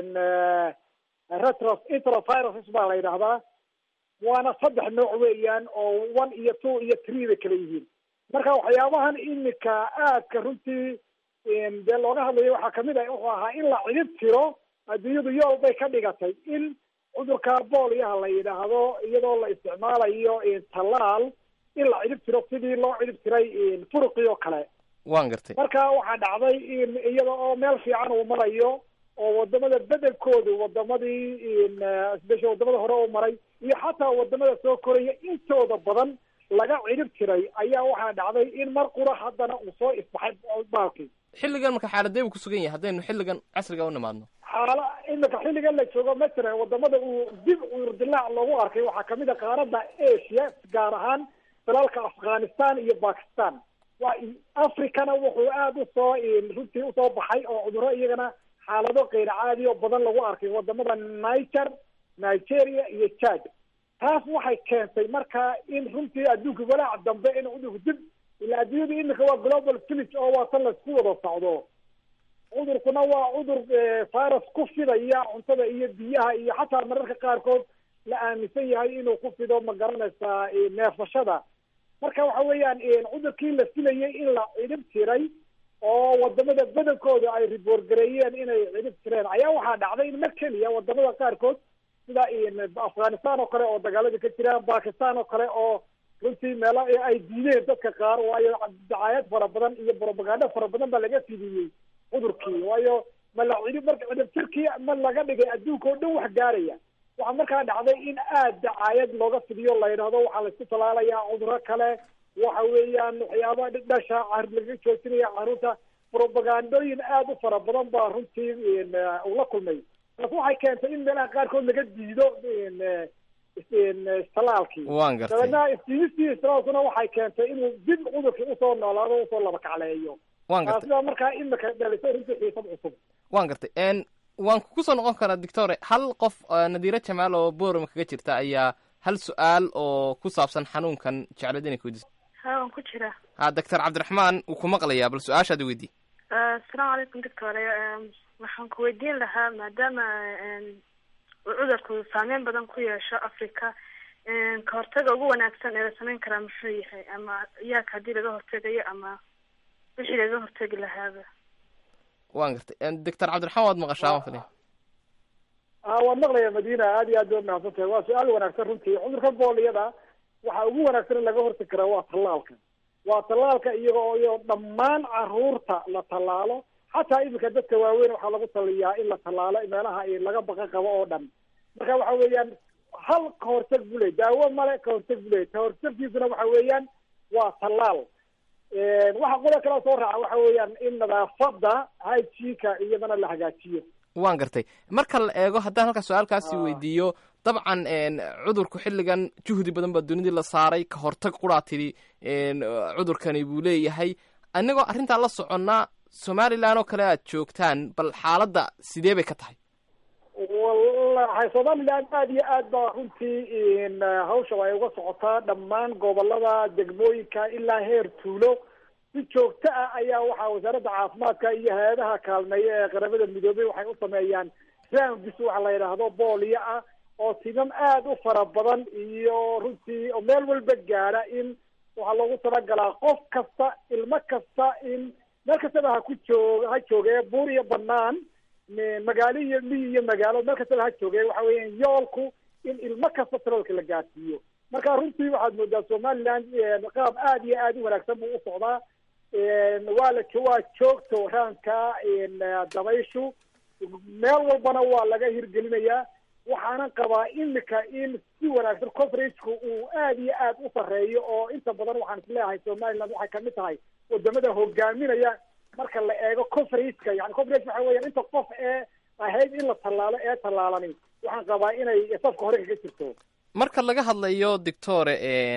Speaker 15: retrovirus baa la yidhaahdaa waana 3 nooc weeyaan oo 1 iyo 2 iyo 3 bay kala yihiin marka waxyaabahan iminka aadka runtii dee looga hadlayo waxaa kamid ah wuxuu ahaa in la cidhib tiro adduunyadu yool bay ka dhigatay in cudurka booliyaha la yidhaahdo iyadoo la isticmaalayo tallaal in la cidhib tiro sidii loo cidhib tiray furuqii oo kale
Speaker 7: waan gartay
Speaker 15: marka waxaa dhacday in iyada oo meel fiican uu marayo oo wadamada bedelkoodu wadamadii isbesha wadamada hore u maray iyo xataa wadamada soo koraya intooda badan laga cidhib tiray ayaa waxaa dhacday in mar qura haddana uu soo isbaxay baalkii
Speaker 7: xilligan marka xaaladee buu ku sugan yahay haddaynu xilligan casriga u nimaadno
Speaker 15: imika xilligan la joogo masalan wadamada uu dib dilaac loogu arkay waxaa kamid a qaarada asia gaar ahaan dalalka afghanistan iyo bakistan waa africana wuxuu aada usoo runtii usoo baxay oo cudurro iyagana xaalado keyr caadi oo badan lagu arkay wadamada nigeria iyo chad taas waxay keentay marka in runtii adduunka walaac dambe in cudurku dib ila adduunyadu imika waa global village oo waa tan laisku wada socdo cudurkuna waa cudur virus ku fidaya cuntada iyo biyaha iyo xataa mararka qaarkood la aaminsan yahay inuu ku fido ma garanaysaa neefashada marka waxa weeyaan cudurkii la filayay in la cidhib tiray oo wadamada badankooda ay report gareeyeen inay cidhib tireen ayaa waxaa dhacday in mar keliya wadamada qaarkood sida afghanistan oo kale oo dagaalada ka jiraan bakistan oo kale oo runtii meelo ay diideen dadka qaar waayo dacaayad fara badan iyo propaganda fara badan baa laga fidiyey cudurkii waayo ma la cidhib marka cidhibtirkii ma laga dhigay adduunka oo dhan wax gaaraya waxaa markaa dhacday in aada dacaayad looga fidiyo la yidhahdo waxaa laisku talaalayaa cudurro kale waxa weeyaan waxyaaba dhasha laga joojinaya caruurta propagandooyin aada u fara badan baa runtii uu la kulmay taas waxay keentay in meelaha qaarkood laga diido talaalkii
Speaker 7: waan gartay
Speaker 15: dabeedna isdiidistii talaalkuna waxay keentay inuu dib cudurkii usoo noolaado usoo laba kacleeyo
Speaker 7: waan gartay
Speaker 15: taasida markaa imika dhalisay runtii xiisad cusub
Speaker 7: waan gartay waan ku soo noqon karaa doctore hal qof nadiiro jamaal oo boorama kaga jirta ayaa hal su-aal oo ku saabsan xanuunkan jeclad inay kuweydiiso
Speaker 16: waan ku jira
Speaker 7: doctor cabdiraxmaan wuu ku maqlayaa bal su-aashaad weydii
Speaker 16: asalaamu calaykum doctore waxaan ku weydiin lahaa maadaama uu cudurku saameyn badan ku yeesho africa ka hortaga ugu wanaagsan ee la samayn karaa muxuu yahay ama iyaaka haddii laga hortegayo ama wixii laga hortegi lahaaba
Speaker 7: waan gartay doctor cabdiraxmaan waad maqashaa waan filaya
Speaker 15: waan maqlaya madina aad iyo aad bay umahadsan tahay waa su-aal wanaagsan runtii cudurka booliyada waxaa ugu wanaagsan in laga hortegi karaa waa tallaalka iyo dhammaan caruurta la tallaalo xataa iminka dadka waaweyn waxaa lagu taliyaa in la tallaalo meelaha laga baqa qabo oo dhan marka waxa weeyaan hal kahortag buu ley daawo male kahortag buu ley kahortagkiisuna waxa weeyaan waa tallaal waxa qola kala soo raaca waxa weeyaan in nadaafada hygiene-ka iyadana la hagaajiyo
Speaker 7: waan gartay marka la eego haddaan halkaa su-aalkaasi weydiiyo dabcan cudurku xilligan juhdi badan baa dunidii la saaray ka hortag quraa tidhi cudurkani buu leeyahay anigoo arrintaa la soconnaa somalilan oo kale aad joogtaan bal xaaladda sidee bay ka tahay
Speaker 15: wallahi somalilan aad iyo aad baa runtii hawsha ay uga socotaa dhammaan gobolada degmooyinka ilaa heer tuulo si joogto ah ayaa waxaa wasaaradda caafimaadka iyo hay-adaha kaalmeeya ee qaramada midoobay waxay u sameeyaan roundis waxa la yidhaahdo booliyo ah oo timam aada u fara badan iyo runtii oo meel walba gaara in waxaa loogu talagalaa qof kasta ilmo kasta in meel kastaba ha joogee buur iyo banaan magaalo iyo miyi iyo magaalo meel kastaba ha joogee waxa weeyaan yoolku in ilmo kasta talaalka la gaarsiiyo marka runtii waxaad moodaa somaliland qaab aada iyo aada u wanaagsan buu u socdaa waa joogto raanka dabayshu meel walbana waa laga hirgelinayaa waxaanan qabaa imika in si wanaagsan coverageka uu aada iyo aada u sareeyo oo inta badan waxaan isleeyahay somaliland waxay kamid tahay wadamada hogaaminaya marka la eego coverageka yani coverage waxa weeyaan inta qof ee ahayd in la tallaalo ee tallaalani waxaan qabaa inay safka hore kaga jirto
Speaker 7: marka laga hadlayo doctore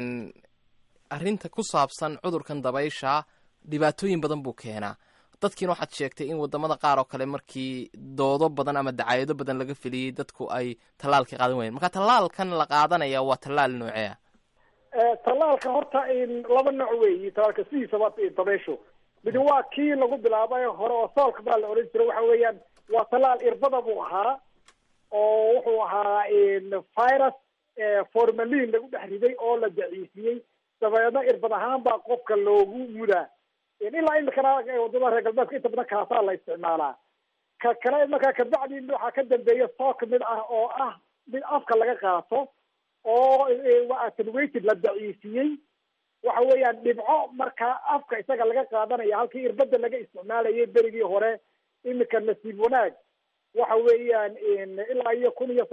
Speaker 7: arrinta ku saabsan cudurkan dabaysha dhibaatooyin badan buu keenaa dadkiina waxaad sheegtay in wadamada qaar oo kale markii doodo badan ama dacaayado badan laga feliyey dadku ay tallaalkii qaadan wayeen marka tallaalkan la qaadanaya waa tallaal noocee ah
Speaker 15: talaalka horta laba nooc weeyi talaalka sidiisaba dabeyshu mid waa kii lagu bilaabay hore oo soolka baa la oran jiray waxa weeyaan waa talaal irbada buu ahaa oo wuxuu ahaa virus formalin lagu dhex riday oo la daciifiyey dabeedna irbad ahaan baa qofka loogu mudaa ilaa imikana wadamada reer galbeedka inta badan kaasaa la isticmaalaa ka kale markaa kabacdi waxaa ka dambeeya soo kamid ah oo ah mid afka laga qaato oo attenuated la daciifiyey waxa weeyaan dhibco markaa afka isaga laga qaadanaya halkii irbada laga isticmaalayay berigii hore imika nasiib wanaag waxa weeyaan ilaa iyo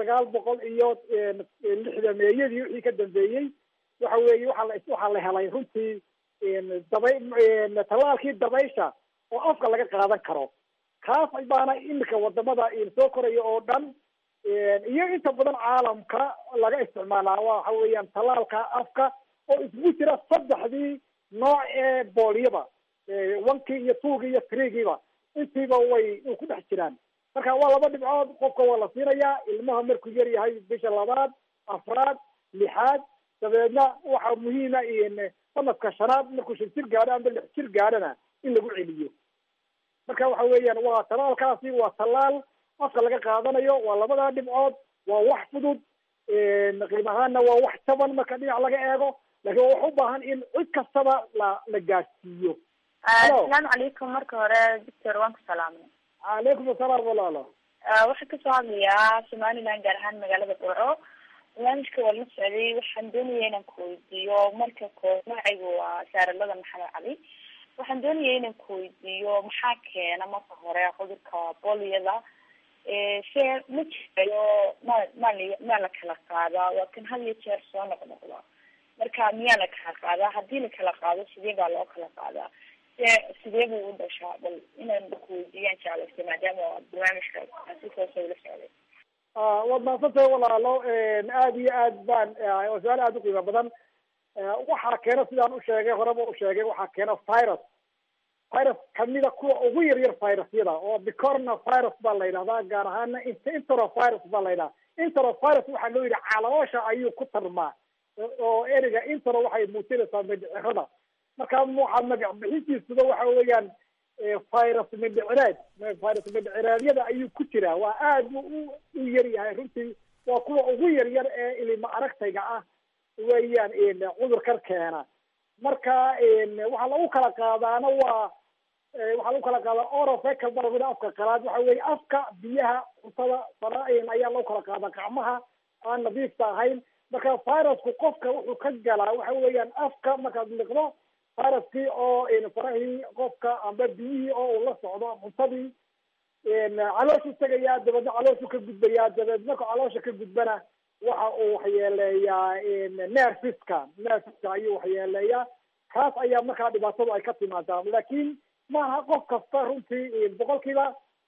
Speaker 15: 1960 wixii ka dambeeyey waxa weeye waxaa la helay runtii talaalkii dabaysha oo afka laga qaadan karo kaas baana imika wadamada soo koraya oo dhan iyo inta badan caalamka laga isticmaalaa waxa weeyaan talaalka afka oo isku jira 3 nooc ee booliyada 1kii iyo 2kii iyo 3kiiba intiiba way ku dhex jiraan marka waa laba dhibcood qofka waa la siinayaa ilmaha markuu yar yahay bisha 2, 4, 6 dabeedna waxaa muhiima sanadka 5 markuu 5 jir gaadho ama 6 jir gaadhana in lagu celiyo marka waxa weeyaan waa talaalkaasi waa talaal afka laga qaadanayo waa labada dhibcood waa wax fudud qiimo ahaanna waa wax taban marka dhinac laga eego laakiin wax u baahan in cid kastaba la gaarsiiyo.
Speaker 17: Assalaamu calaykum marka hore doctor waan ku salaamay.
Speaker 15: Calaykum asalaam walaalo.
Speaker 17: Waxaan ka soo hadlayaa Somaliland gaar ahaan magaalada Burco. barnaamijka waa la socday waxaan doonayay inaan ku weydiiyo marka magacaygu waa Saaralada Maxamed Cali. waxaan doonayay inaan ku weydiiyo maxaa keena marka hore cudurka poliyada se ma jiro ma la kala qaadaa waa kan had iyo jeer soo noqnoqda marka miyaa la kala qaadaa haddii la kala qaado sidee baa loo kala qaadaa sidee buu u dhashaa bal inaan ku weydiiyaan jeclaysta maadaama barnaamijka si toos ula socday
Speaker 15: waad mahadsantahay walaalo aada iyo aad baan su-aal aada u qiimo badan waxaa keena sidaan u sheegay horeba u sheegay waxaa keena virus kamida kuwa ugu yaryar virusyada oo bicorona virus baa la yidhahdaa gaar ahaana enterovirus baa la yidhahdaa enterovirus waxaa loo yidhi caloosha ayuu ku tarmaa oo ereyga intero waxay muujinaysaa mindhicirada marka waxaa magac bixintiisuba waxa weeyaan virus mindhicireedyada ayuu ku jiraa waa aad u yar yahay runtii waa kuwa ugu yaryar ee ilima aragtayga ah weeyaan cudurkan keena marka waxaa lagu kala qaadaana waxaa lagu kala qaadaa orofecal balmida afka qalaad waxa weeye afka biyaha cuntada faraain ayaa lagu kala qaadaa gacmaha aan nadiifta ahayn marka virusku qofka wuxuu ka galaa waxa weeyaan afka markaad liqdo viruskii oo farahii qofka amba biyihii oo uu la socdo cuntadii calooshu tagayaa dabeedna calooshu ka gudbayaa dabeed marka caloosha ka gudbana waxa uu waxyeeleeyaa nerfiska ayuu waxyeeleeyaa kaas ayaa markaa dhibaatadu ay ka timaadaa laakiin maaha qof kasta runtii boqolkiiba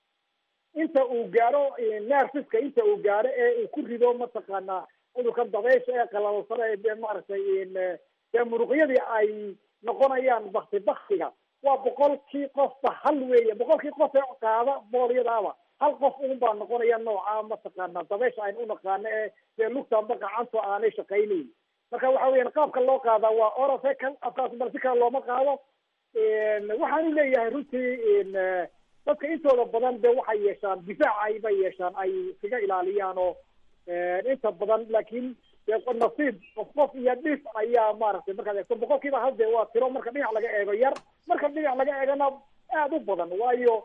Speaker 15: inta uu gaaro nerfiska inta uu gaaro ee uu ku rido mataqaanaa cudurkan dabeysha ee qalalsana ee maaragtay dee muruqyadii ay noqonayaan baktiga waa boqolkii qofba hal weeye boqolkii qof ee qaada booliyadaaba hal qof un baa noqonaya nooca mataqaana dabeysha aynu unaqaano ee dee lugtaanba gacanto aanay shaqaynayn marka waxa weeyaan qaabka loo qaadaa waa orofecal afkaas bal si kale looma qaado waxaanu leeyahay runtii dadka intooda badan de waxay yeeshaan difaac bay yeeshaan ay iskaga ilaaliyaan oo inta badan laakiin nasiib qof iyo dhif ayaa maaragtay markaad eegto boqolkiiba hal dee waa tiro marka dhinac laga eego yar marka dhinac laga eegana aada u badan waayo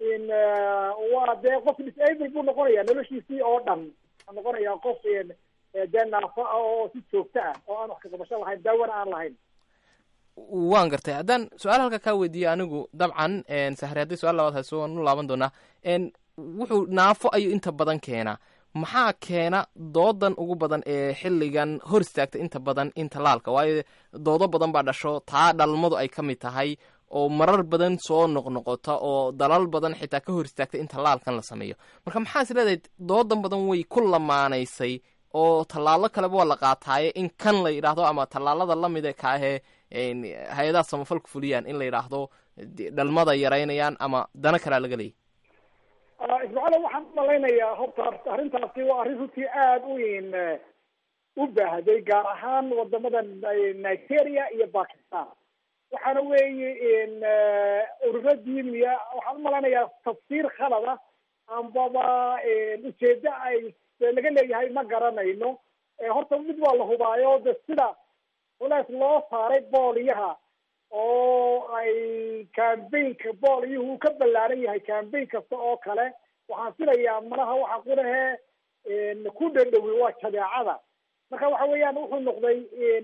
Speaker 15: waa dee qof disable buu noqonaya noloshiisii oo dhan noqonaya qof dee naafa ah oo si joogto ah oo aan wax ka qabasho lahayn daawana aan lahayn
Speaker 7: waan gartay haddaan su-aal halka kaa weydiiye anigu dabcan sahri haddii su-aal labaad hayso waan u laaban doonaa wuxuu naafo ayuu inta badan keenaa maxaa keena doodan ugu badan ee xilligan hor istaagta inta badan in tallaalka waayo doodo badan baa dhasho taa dhalmadu ay ka mid tahay oo marar badan soo noqnoqota oo dalal badan xitaa ka hor istaagta in tallaalkan la sameeyo marka maxaa is leedahay doodan badan way ku lamaanaysay oo tallaalo kaleba waa la qaataaye in kan la yidhaahdo ama tallaalada lamida ka ahee hay-adaha samafalku fuliyaan in la yidhaahdo dhalmada yaraynayaan ama dana kalaa laga leeyay
Speaker 15: ismacala waxaan umalaynayaa horta arrintaasi waa arrin runtii aada u u baahday gaar ahaan wadamada Nigeria iyo Pakistan. waxaana weeye ururo diimiya waxaan u malanayaa tafsiir khalada ambaba ujeedo ay laga leeyahay ma garanayno. horta mid waa la hubaayo de sida culays loo saaray booliyaha oo ay campaignka booliyuhu ka ballaaran yahay campaign kasta oo kale. waxaan filayaa malaha waxa qurahe ku dhadhowi waa jadeecada. marka waxa weeyaan wuxuu noqday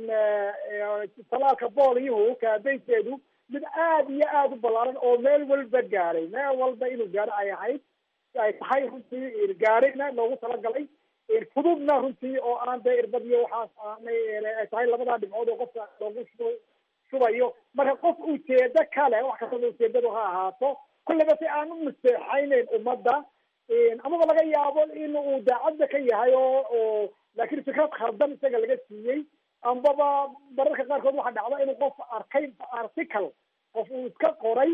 Speaker 15: talaalka booliyuhu campaignkeedu mid aad iyo aad u ballaaran oo meel walba gaaray. meel walba inuu gaaro ay ahayd ay tahay runtii gaarina loogu talagalay fududna runtii oo aan dee irbad iyo waxaas ay tahay labadaa dhibcood oo qofka loogu shubayo. marka qof ujeedo kale wax kastaba ujeedadu ha ahaato kullaba si aan u naseexayneyn ummadda amaba laga yaabo in uu daacadda ka yahay oo laakiin fikrad khaldan isaga laga siiyey ambaba mararka qaarkood waxaa dhacda inuu qof arkay article qof uu iska qoray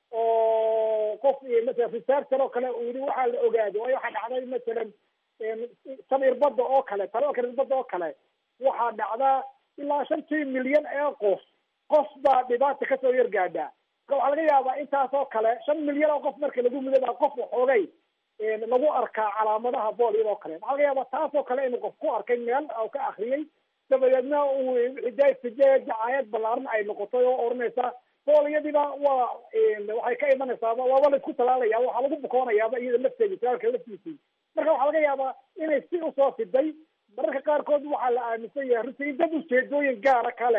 Speaker 15: oo qof masalan researcher oo kale uu yidhi waxaa la ogaado waayo waxaa dhacday masalan tan irbada oo kale talaalka irbada oo kale waxaa dhacda ilaa 5 milyan ee qof baa dhibaata kasoo yar gaadhaa. marka waxaa laga yaabaa intaas oo kale 5 milyan oo qof marka lagu midaba qof waxoogay lagu arkaa calaamadaha booliyada oo kale. waxaa laga yaabaa taas oo kale inuu qof ku arkay meel oo ka akriyay dabadeedna uu dacaayad ballaaran ay noqotay oo oranaysa booliyadiiba waa waxay ka imanaysaaba waaba la isku talaalaya waxaa lagu bukoonayaaba iyada lafteeda talaalka laftiisii. marka waxaa laga yaabaa inay si usoo fiday. mararka qaarkood waxaa la aaminsan yahay runtii in dad ujeedooyin gaara kale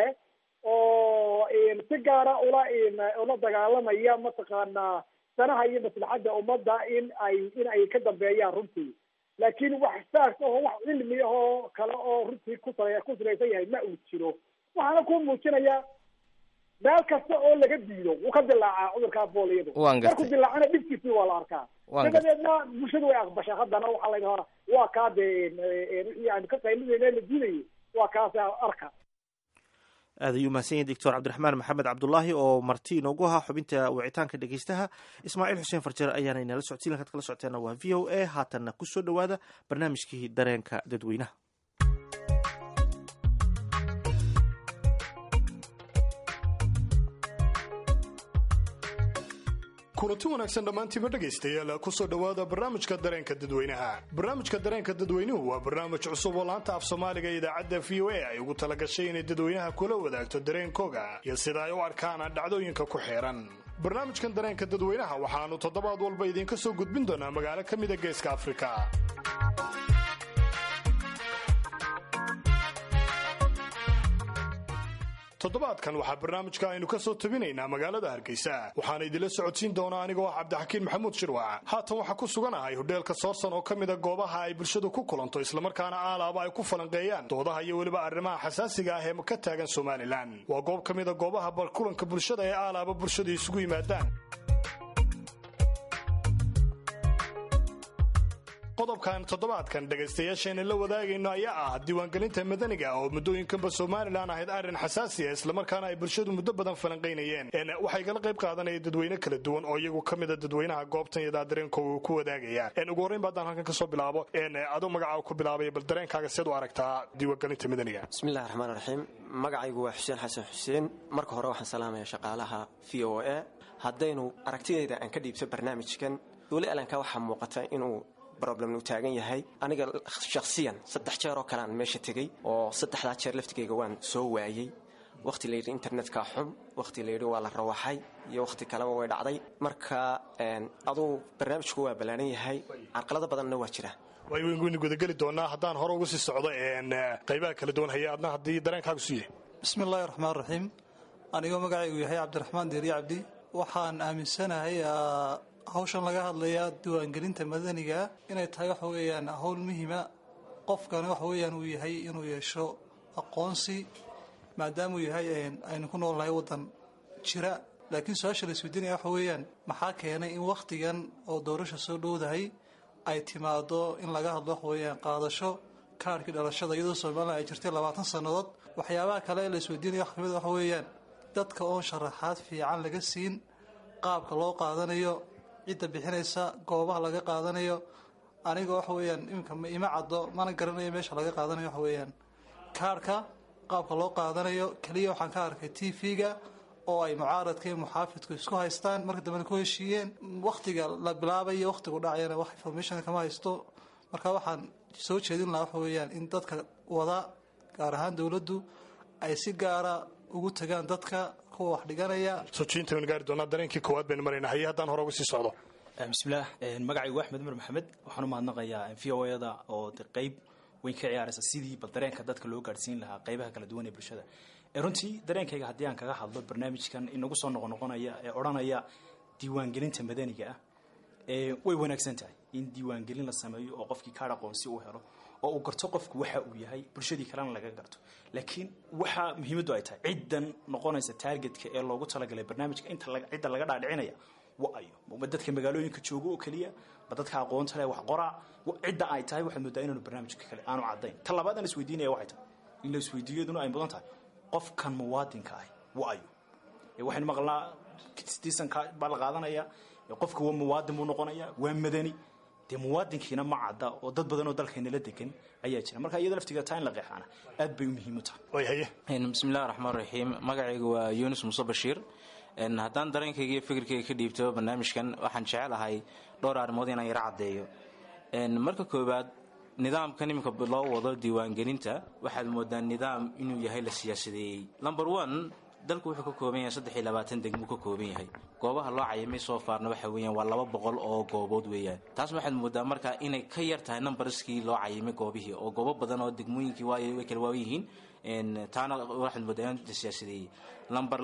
Speaker 15: oo si gaara ula dagaalamaya mataqaanaa sanaha iyo maslaxadda ummadda in ay ka dambeeyaan runtii. laakiin wax saas oo wax cilmi ahoo kale oo runtii ku salaysan yahay ma uu jiro. waxaana ku muujinaya meel kasta oo laga diido wuu ka dilaacaa cudurkaa booliyadu. markuu dilaacana dhibkiisii waa la arkaa. dabadeedna bulshadu way aqbashaa. haddana waxaa la yidhaha waa kaa dee wixii aan ka qaylinayna la diidayay waa kaasa arka.
Speaker 1: aad ayuu mahadsan yahay doctor cabdiraxmaan maxamed cabdulaahi oo marti inoogu ahaa xubinta wicitaanka dhegeystaha. ismaaciil xuseen farjeer ayaana inala socodsiin halkaad kala socoteena waa v o a. haatanna ku soo dhowaada barnaamijkii dareenka dadweynaha.
Speaker 8: kulanti wanaagsan dhammaantiiba dhegaystayaal kusoo dhowaada barnaamijka dareenka dadweynaha. barnaamijka dareenka dadweynuhu waa barnaamij cusub oo laanta af soomaaliga ee idaacadda v o a ay ugu talagashay inay dadweynaha kula wadaagto dareenkooga iyo sida ay u arkaan dhacdooyinka ku xeeran. barnaamijkan dareenka dadweynaha waxaannu toddobaad walba idinka soo gudbin doonaa magaalo ka mida geeska afrika. toddobaadkan waxaa barnaamijka aynu ka soo tabinaynaa magaalada Hargeysa. waxaana idinla socodsiin doonaa anigoo Cabdixakiin Maxamuud Shirwac. haatan waxaa ku suganahay hodheelka Soorsan oo ka mid ah goobaha ay bulshadu ku kulanto isla markaana aalaaba ay ku falanqeeyaan doodaha iyo weliba arrimaha xasaasiga ah ee ka taagan Somaliland. waa goob ka mid ah goobaha barkulanka bulshada ee aalaaba bulshadu isugu yimaadaan. qodobkan toddobaadkan dhegaystayaasheena la wadaagayno ayaa ah diiwaangelinta madaniga oo muddooyinkanba Somaliland ahayd arrin xasaasi ah isla markaana ay bulshadu muddo badan falanqeynayeen. waxay kala qayb qaadanayeen dadweyne kala duwan oo iyagu ka mid ah dadweynaha goobtan iyo dareenkooda ku wadaagaya. ugu horreyn baad halkan ka soo bilaabo adoo magacaaga ku bilaabay bal dareenkaaga sidoo aragtaa diiwaangelinta madaniga.
Speaker 18: bismillaahir rahmaanir rahiim. magacaygu waa Xuseen Xasan Xuseen. marka hore waxaan salaamayaa shaqaalaha VOA. haddaynu aragtidayda aan ka dhiibso barnaamijkan wali alanka waxa muuqata inuu problem uu taagan yahay. aniga shakhsiyan 3 jeer oo kale aan meesha tagay oo 3 jeer laftigeyga waan soo waayay. waqti leeyahay internetka xum, waqti leeyahay waa la rawaxay iyo waqti kale way dhacday. marka adoo barnaamijku waa balaanan yahay, carqalado badanna waa jira.
Speaker 8: way weyn gudagali doonaa haddaan hore uga sii socdo qaybaha kala duwan hay-adna haddii dareenkaagu siiyay.
Speaker 19: bismillaahir rahmaanir rahiim. anigoo magacaygu yahay Cabdiraxmaan Deeri Cabdi. waxaan aaminsanahay hawshan laga hadlayaa diiwaangelinta madaniga inay tahay waxa weeyaan hawl muhiima. qofkana waxa weeyaan uu yahay inuu yeesho aqoonsi maadaama uu yahay aynu ku noolnahay waddan jira. laakiin su-aasha la isweydiinaya waxa weeyaan maxaa keenay in wakhtigan oo doorasho soo dhowdahay ay timaado in laga hadlo waxa weeyaan qaadasho kaarkii dhalashada iyadoo Soomaaliya ay jirtay 20 sannadood. waxyaabaha kale la isweydiinaya waxa weeyaan dadka oo sharaxaad fiican laga siin qaabka loo qaadanayo, cidda bixinaysa, goobaha laga qaadanayo. aniga waxa weeyaan imka ima caddo mana garanayo meesha laga qaadanayo waxa weeyaan kaarhka qaabka loo qaadanayo keliya waxaan ka arkay tv-ga oo ay mucaaradka iyo muxaafidku isku haystaan marka dambena ku heshiiyeen wakhtiga la bilaabayo wakhtigu dhacayana wax information kama haysto marka waxaan soo jeedin lahaa waxa weeyaan in dadka wada gaar ahaan dowladdu ay si gaara ugu tagaan dadka kuwa wax dhiganaya
Speaker 8: soojinta waan gaari doonaa dareenkii koowaad baynu maraynaa haye haddaan hore uga sii socdo
Speaker 20: bismillaah magacaygu axmed umar maxamed waxaan u mahadnaqayaa v o da oo qayb weyn ka ciyaaraysa sidii bal dareenka dadka loo gaadhsiin lahaa qaybaha kala duwan ee bulshada runtii dareenkayga haddii aan kaga hadlo barnaamijkan inagu soo noqonoqonaya ee odhanaya diiwaangelinta madaniga ah way wanaagsan tahay in diiwaangelin la sameeyo oo qofkii kaadh aqoonsi uu helo oo uu garto qofku waxa uu yahay bulshadii kalena laga garto laakiin waxa muhiimaddu ay tahay ciddan noqonaysa targetka ee loogu talagalay barnaamijka cidda laga dhaadhicinaya waayo ma dadka magaalooyinka joogo oo keliya ma dadka aqoonta leh wax qoraa cidda ay tahay waxaad moodaa inaanu barnaamijka kale aanu caddayn ta labaad aan isweydiinaya waxay tahay in la isweydiiyaduna ay mudan tahay qofkan muwaadinka ah waayo waxaynu maqlnaa citizenka baa la qaadanaya qofka waa muwaadin buu noqonaya waa madani dee muwaadinkiina ma cadda oo dad badan oo dalkeena la degan ayaa jira marka iyada laftigeeda taa in la qeexaana aad bay u muhiim u tahay
Speaker 21: bismillahi raxmaan raxiim magacaygu waa yuunus muuse bashiir haddaan dareenkayga iyo fikirkayga ka dhiibto barnaamijkan waxaan jecelahay dhowr arrimood inaan yaro caddeeyo marka koowaad nidaamkan iminka loo wado diiwaangelinta waxaad moodaa nidaam inuu yahay la siyaasadeeyey number one dalku wuxuu ka kooban yahay 23 degmo ka kooban yahay goobaha loo cayimay soo faarna waxa weeyaan waa 200 oo goobood weeyaan taas waxaad moodaa marka inay ka yar tahay numberskii loo cayimay goobihii oo goobo badan oo degmooyinkii way kala waayihiin taana waxaad moodaa in siyaasadeeyey number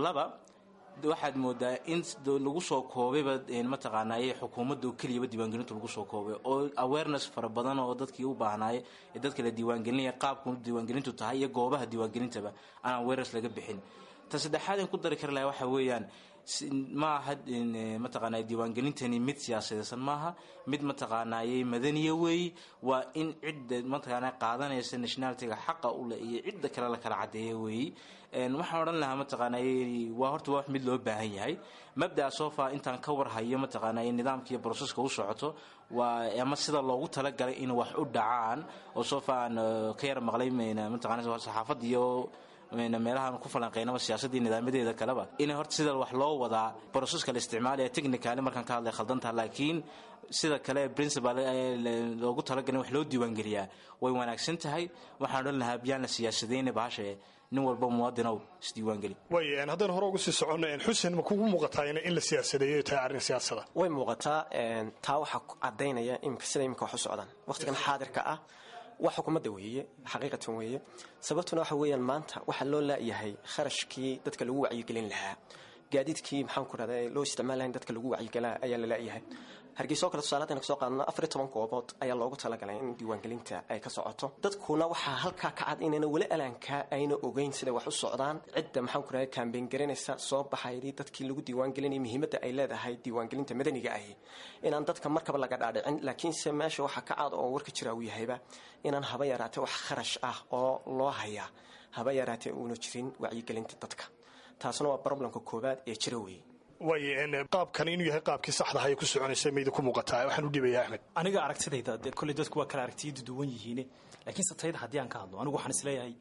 Speaker 21: 2 waxaad moodaa in lagu soo koobayba mataqaanaa xukuumadda kaliya diiwaangelinta lagu soo koobay oo awareness fara badan oo dadkii u baahnaaye ee dadka la diiwaangelinaya qaabka diiwaangelintu tahay iyo goobaha diiwaangelintaba aan awareness laga bixin ta saddexaad in ku dari kar lahaa waxa weeyaan ma aha mataqaanaa diiwaangelintani mid siyaasadeysan maaha mid mataqaanaa madaniya weey waa in cidda mataqaanaa qaadanaysa nationality-ga xaqa u leh iyo cidda kale la kala cadeeyo weey waxaan odhan lahaa mataqaanaa waa horta wax mid loo baahan yahay mabda'a sofa intaan ka warhayo mataqaanaa nidaamka iyo processka u socoto waa ama sida loogu talagalay in wax u dhacaan oo sofa aan ka yar maqlay mataqaanaa saxaafadda iyo meelahan ku falanqeynaba siyaasadii nidaamadeeda kaleba in horta sida wax loo wadaa processka la isticmaalaya technically markaan ka hadlay khaldanta laakiin sida kale principle loogu talagalay wax loo diiwaan geliyaa way wanaagsan tahay waxaan odhan lahaa biyaan siyaasadeena baashe nin walba muwaadinow isdiiwaan geli
Speaker 8: way haddaan hore ugu sii socono xuseen ma kugu muuqataa in la siyaasadeeyo tahay arrin siyaasada
Speaker 18: way muuqataa taa waxa cadeynaya imka sida imka wax u socdaan waqtigan xaadirka ah wax xukuumadda weeye xaqiiqatan weeye sababtuna waxa weeyaan maanta waxa loo laayahay kharashkii dadka lagu wacyigelin lahaa gaadiidkii maxaan ku raday loo isticmaalayn dadka lagu wacyigelaa ayaa la laayahay hargeysa oo kale tusaaladan ka soo qaadna 14 goobood ayaa loogu talagalay in diiwaangelinta ay ka socoto dadkuna waxa halka ka cad inayna wali alaanka ayna ogeyn sida wax u socdaan cidda maxaan ku raday campaign garanaysa soo baxayday dadkii lagu diiwaangelinay muhiimadda ay leedahay diiwaangelinta madaniga ah inaan dadka markaba laga dhaadhicin laakiin se meesha waxa ka cad oo warka jira uu yahayba inaan haba yaraatay wax kharash ah oo loo haya haba yaraatay uuna jirin wacyigelinta dadka taasna waa problemka koobaad ee jira weey
Speaker 8: way qaabkan inuu yahay qaabkii saxda ah ee ku soconaysa meeyda ku muuqataa waxaan u dhibayaa Axmed
Speaker 20: aniga aragtidayda kulli dadku waa kala aragtiyada duwan yihiin laakiin satayda hadii aan ka hadlo anigu waxaan isleeyahay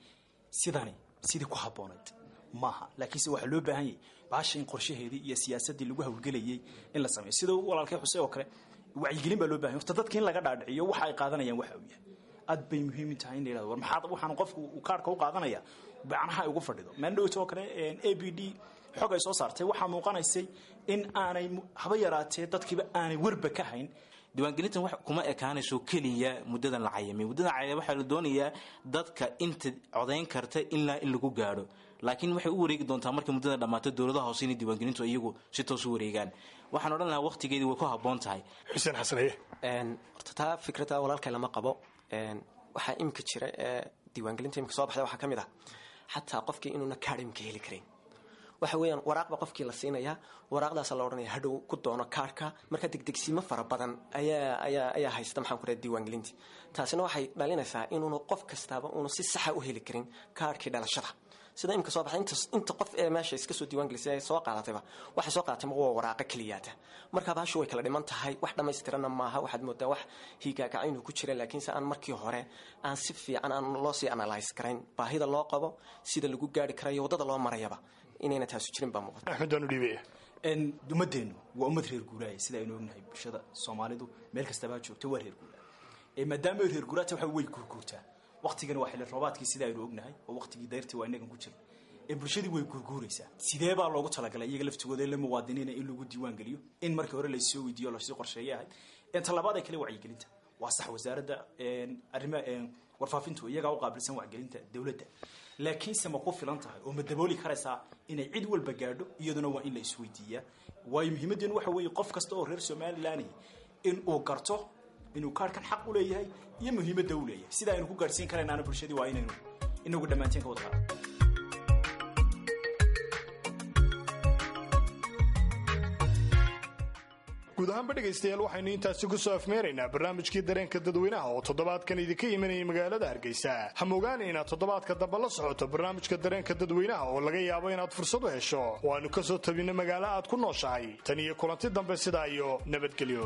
Speaker 20: sidii ku haboonayd maaha laakiin waxa loo baahan yahay baashin qorshaheedii iyo siyaasadii lagu hawlgelayay in la sameeyo sida walaalkay Xuseen oo kale wacyigelin baa loo baahan yahay dadka in laga dhaadhiciyo waxa ay qaadanayaan waxa uu yahay aad bay muhiim tahay in la yiraahdo war maxaad waxaan qofku uu kaarka u qaadanaya bacnaha ugu fadhido mandate oo kale ABD xog ay soo saartay waxa muuqanaysay in aanay haba yaraatee dadkiiba aanay warba ka hayn
Speaker 21: diiwaangelintan wax kuma ekaanayso kaliya muddadan la cayimay muddadan cayimay waxa la doonayaa dadka inta codeyn karta ilaa in lagu gaaro laakiin waxay u wareegi doontaa markii muddada dhamaato dawladaha hoose in diiwaangelintu iyagu si toos u wareegaan waxaan odhan lahaa waqtigeedii way ku haboon tahay
Speaker 8: Xuseen Xasanaye
Speaker 18: horta taa fikrada walaalkay lama qabo waxa imka jira diiwaangelinta imka soo baxday waxa kamid ah xataa qofkii inuu kaadhimka heli karin waxa weeyaan waraaqba qofkii la siinaya waraaqdaas la oranaya hadhow ku doono kaarka marka degdegsimo fara badan ayaa haysta maxaan ku raadiyay diiwaangelintii taasina waxay dhalinaysaa inuu qof kastaaba uu si sax ah u heli karin kaarkii dhalashada sida imika soo baxay inta qof ee meesha iska soo diiwaan gelisay soo qaadatayba waxay soo qaadatay waa waraaqa kaliyaata marka baashu way kala dhiman tahay wax dhammaystiran maaha waxaad moodaa wax hiigaaga inuu ku jira laakiin aan markii hore aan si fiican aan loo sii analyze karayn baahida loo qabo sida lagu gaari karayo wadada loo marayaba inayna taas jirin baa muuqata
Speaker 8: axmed aanu dhiibay
Speaker 20: ummadeennu waa ummad reer guuraaya sida aynu ognahay bulshada Soomaalidu meel kastaba joogto waa reer guuraaya maadaama reer guuraata waxa way gurguurtaa waqtigan waa xilli roobaadkii sida aynu ognahay oo waqtigii dayrtii waa inaga ku jira bulshadii way gurguuraysaa sidee baa loogu talagalay iyaga laftigooda la muwaadiniina in lagu diiwaan geliyo in markii hore la soo weydiiyo la soo qorsheeyay inta labaad ay kale wacyigelinta waa sax wasaaradda arrimaha warfaafintu iyaga u qaabilsan wacyigelinta dawladda laakiin sama ku filan tahay oo madabooli karaysa inay cid walba gaadho iyaduna waa in la isweydiiyaa way muhiimadeen waxa weeye qof kasta oo reer Soomaaliland in uu garto inuu kaarkan xaq u leeyahay iyo muhiimadda uu leeyahay sida aynu ku gaarsiin karaynaana bulshadii waa inaynu inagu dhamaanteen ka wada
Speaker 8: guud ahaanba dhegaystayaal waxaynu intaasi ku soo afmeeraynaa barnaamijkii dareenka dadweynaha oo toddobaadkan idinka imanayay magaalada Hargeysa ha moogaana inaad toddobaadka dambe la socoto barnaamijka dareenka dadweynaha oo laga yaabo inaad fursad u hesho oo aanu ka soo tabino magaalo aad ku nooshahay tan iyo kulanti dambe sidaa iyo nabadgelyo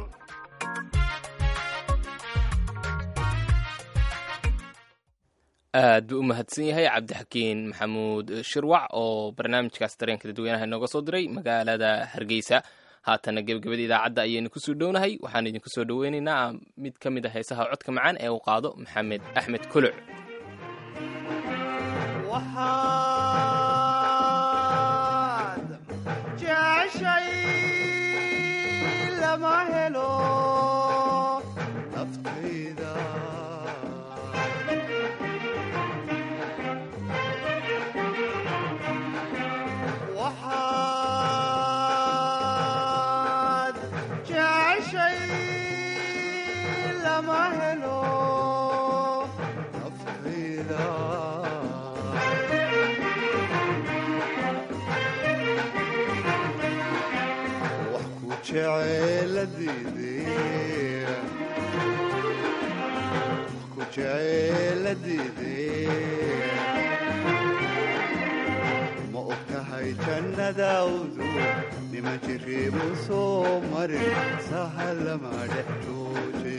Speaker 7: aad buu u mahadsan yahay cabdixakiin maxamuud shirwac oo barnaamijkaas dareenka dadweynaha inooga soo diray magaalada Hargeysa haatana gebagabada idaacadda ayaynu ku soo dhownahay waxaan idinku soo dhaweynaynaa mid ka mid ah heesaha codka macaan ee uu qaado maxamed axmed kuluc
Speaker 3: waxaad jeceshay lama helo naftayda ma ogtahay jannadawdu nima jiriibu soo marin sahalama dhex jooje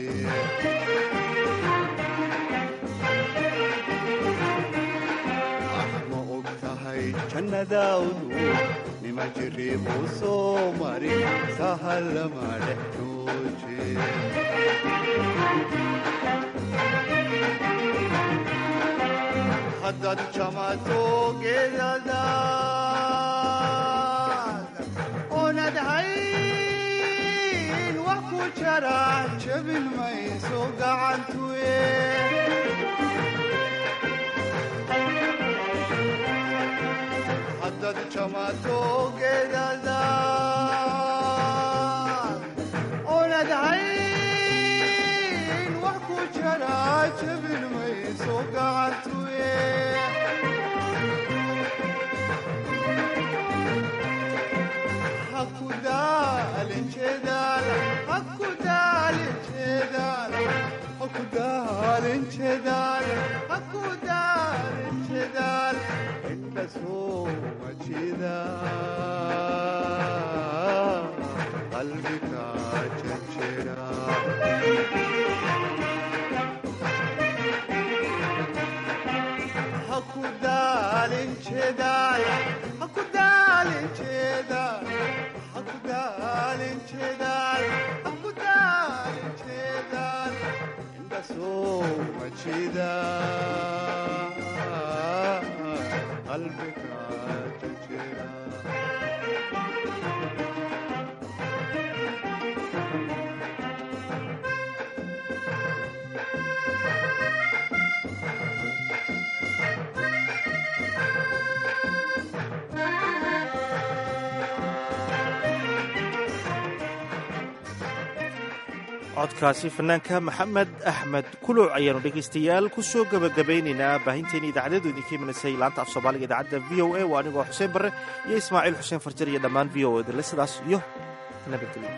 Speaker 3: ma ogtahay jannadawdu nima jiriibu soo marin sahalama dhex jooje haddaad jamato geedadaad oonad hayn wax ku jara jabin mayso gacantuye haddaad jamato geedadaad oonad hayn wax ku jara jabin mayso gacantuye qalbiga jajira hakudaalin jeedal hakudaalin jeedal hakudaalin jeedal hakudaalin jeedal inda soo majida qalbiga jajira
Speaker 1: codkaasi fanaanka maxamed axmed kuluc ayaanu dhegaystayaal ku soo gebagabaynaynaa baahinteena idaacadeedu idinka imanaysay laanta af soomaaliga idaacadda v o a waa anigoo xuseen barre iyo ismaaciil xuseen farjar iyo dhammaan v o a dale sidaas iyo nabadgelyo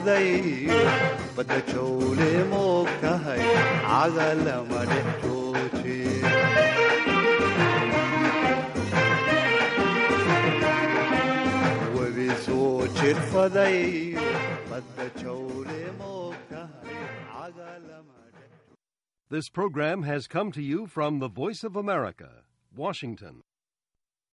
Speaker 3: jirfaday badda jawle moogtahay caga lama dhex joojiye webi soo jirfaday badda jawle moogtahay caga lama
Speaker 4: This program has come to you from the Voice of America, Washington.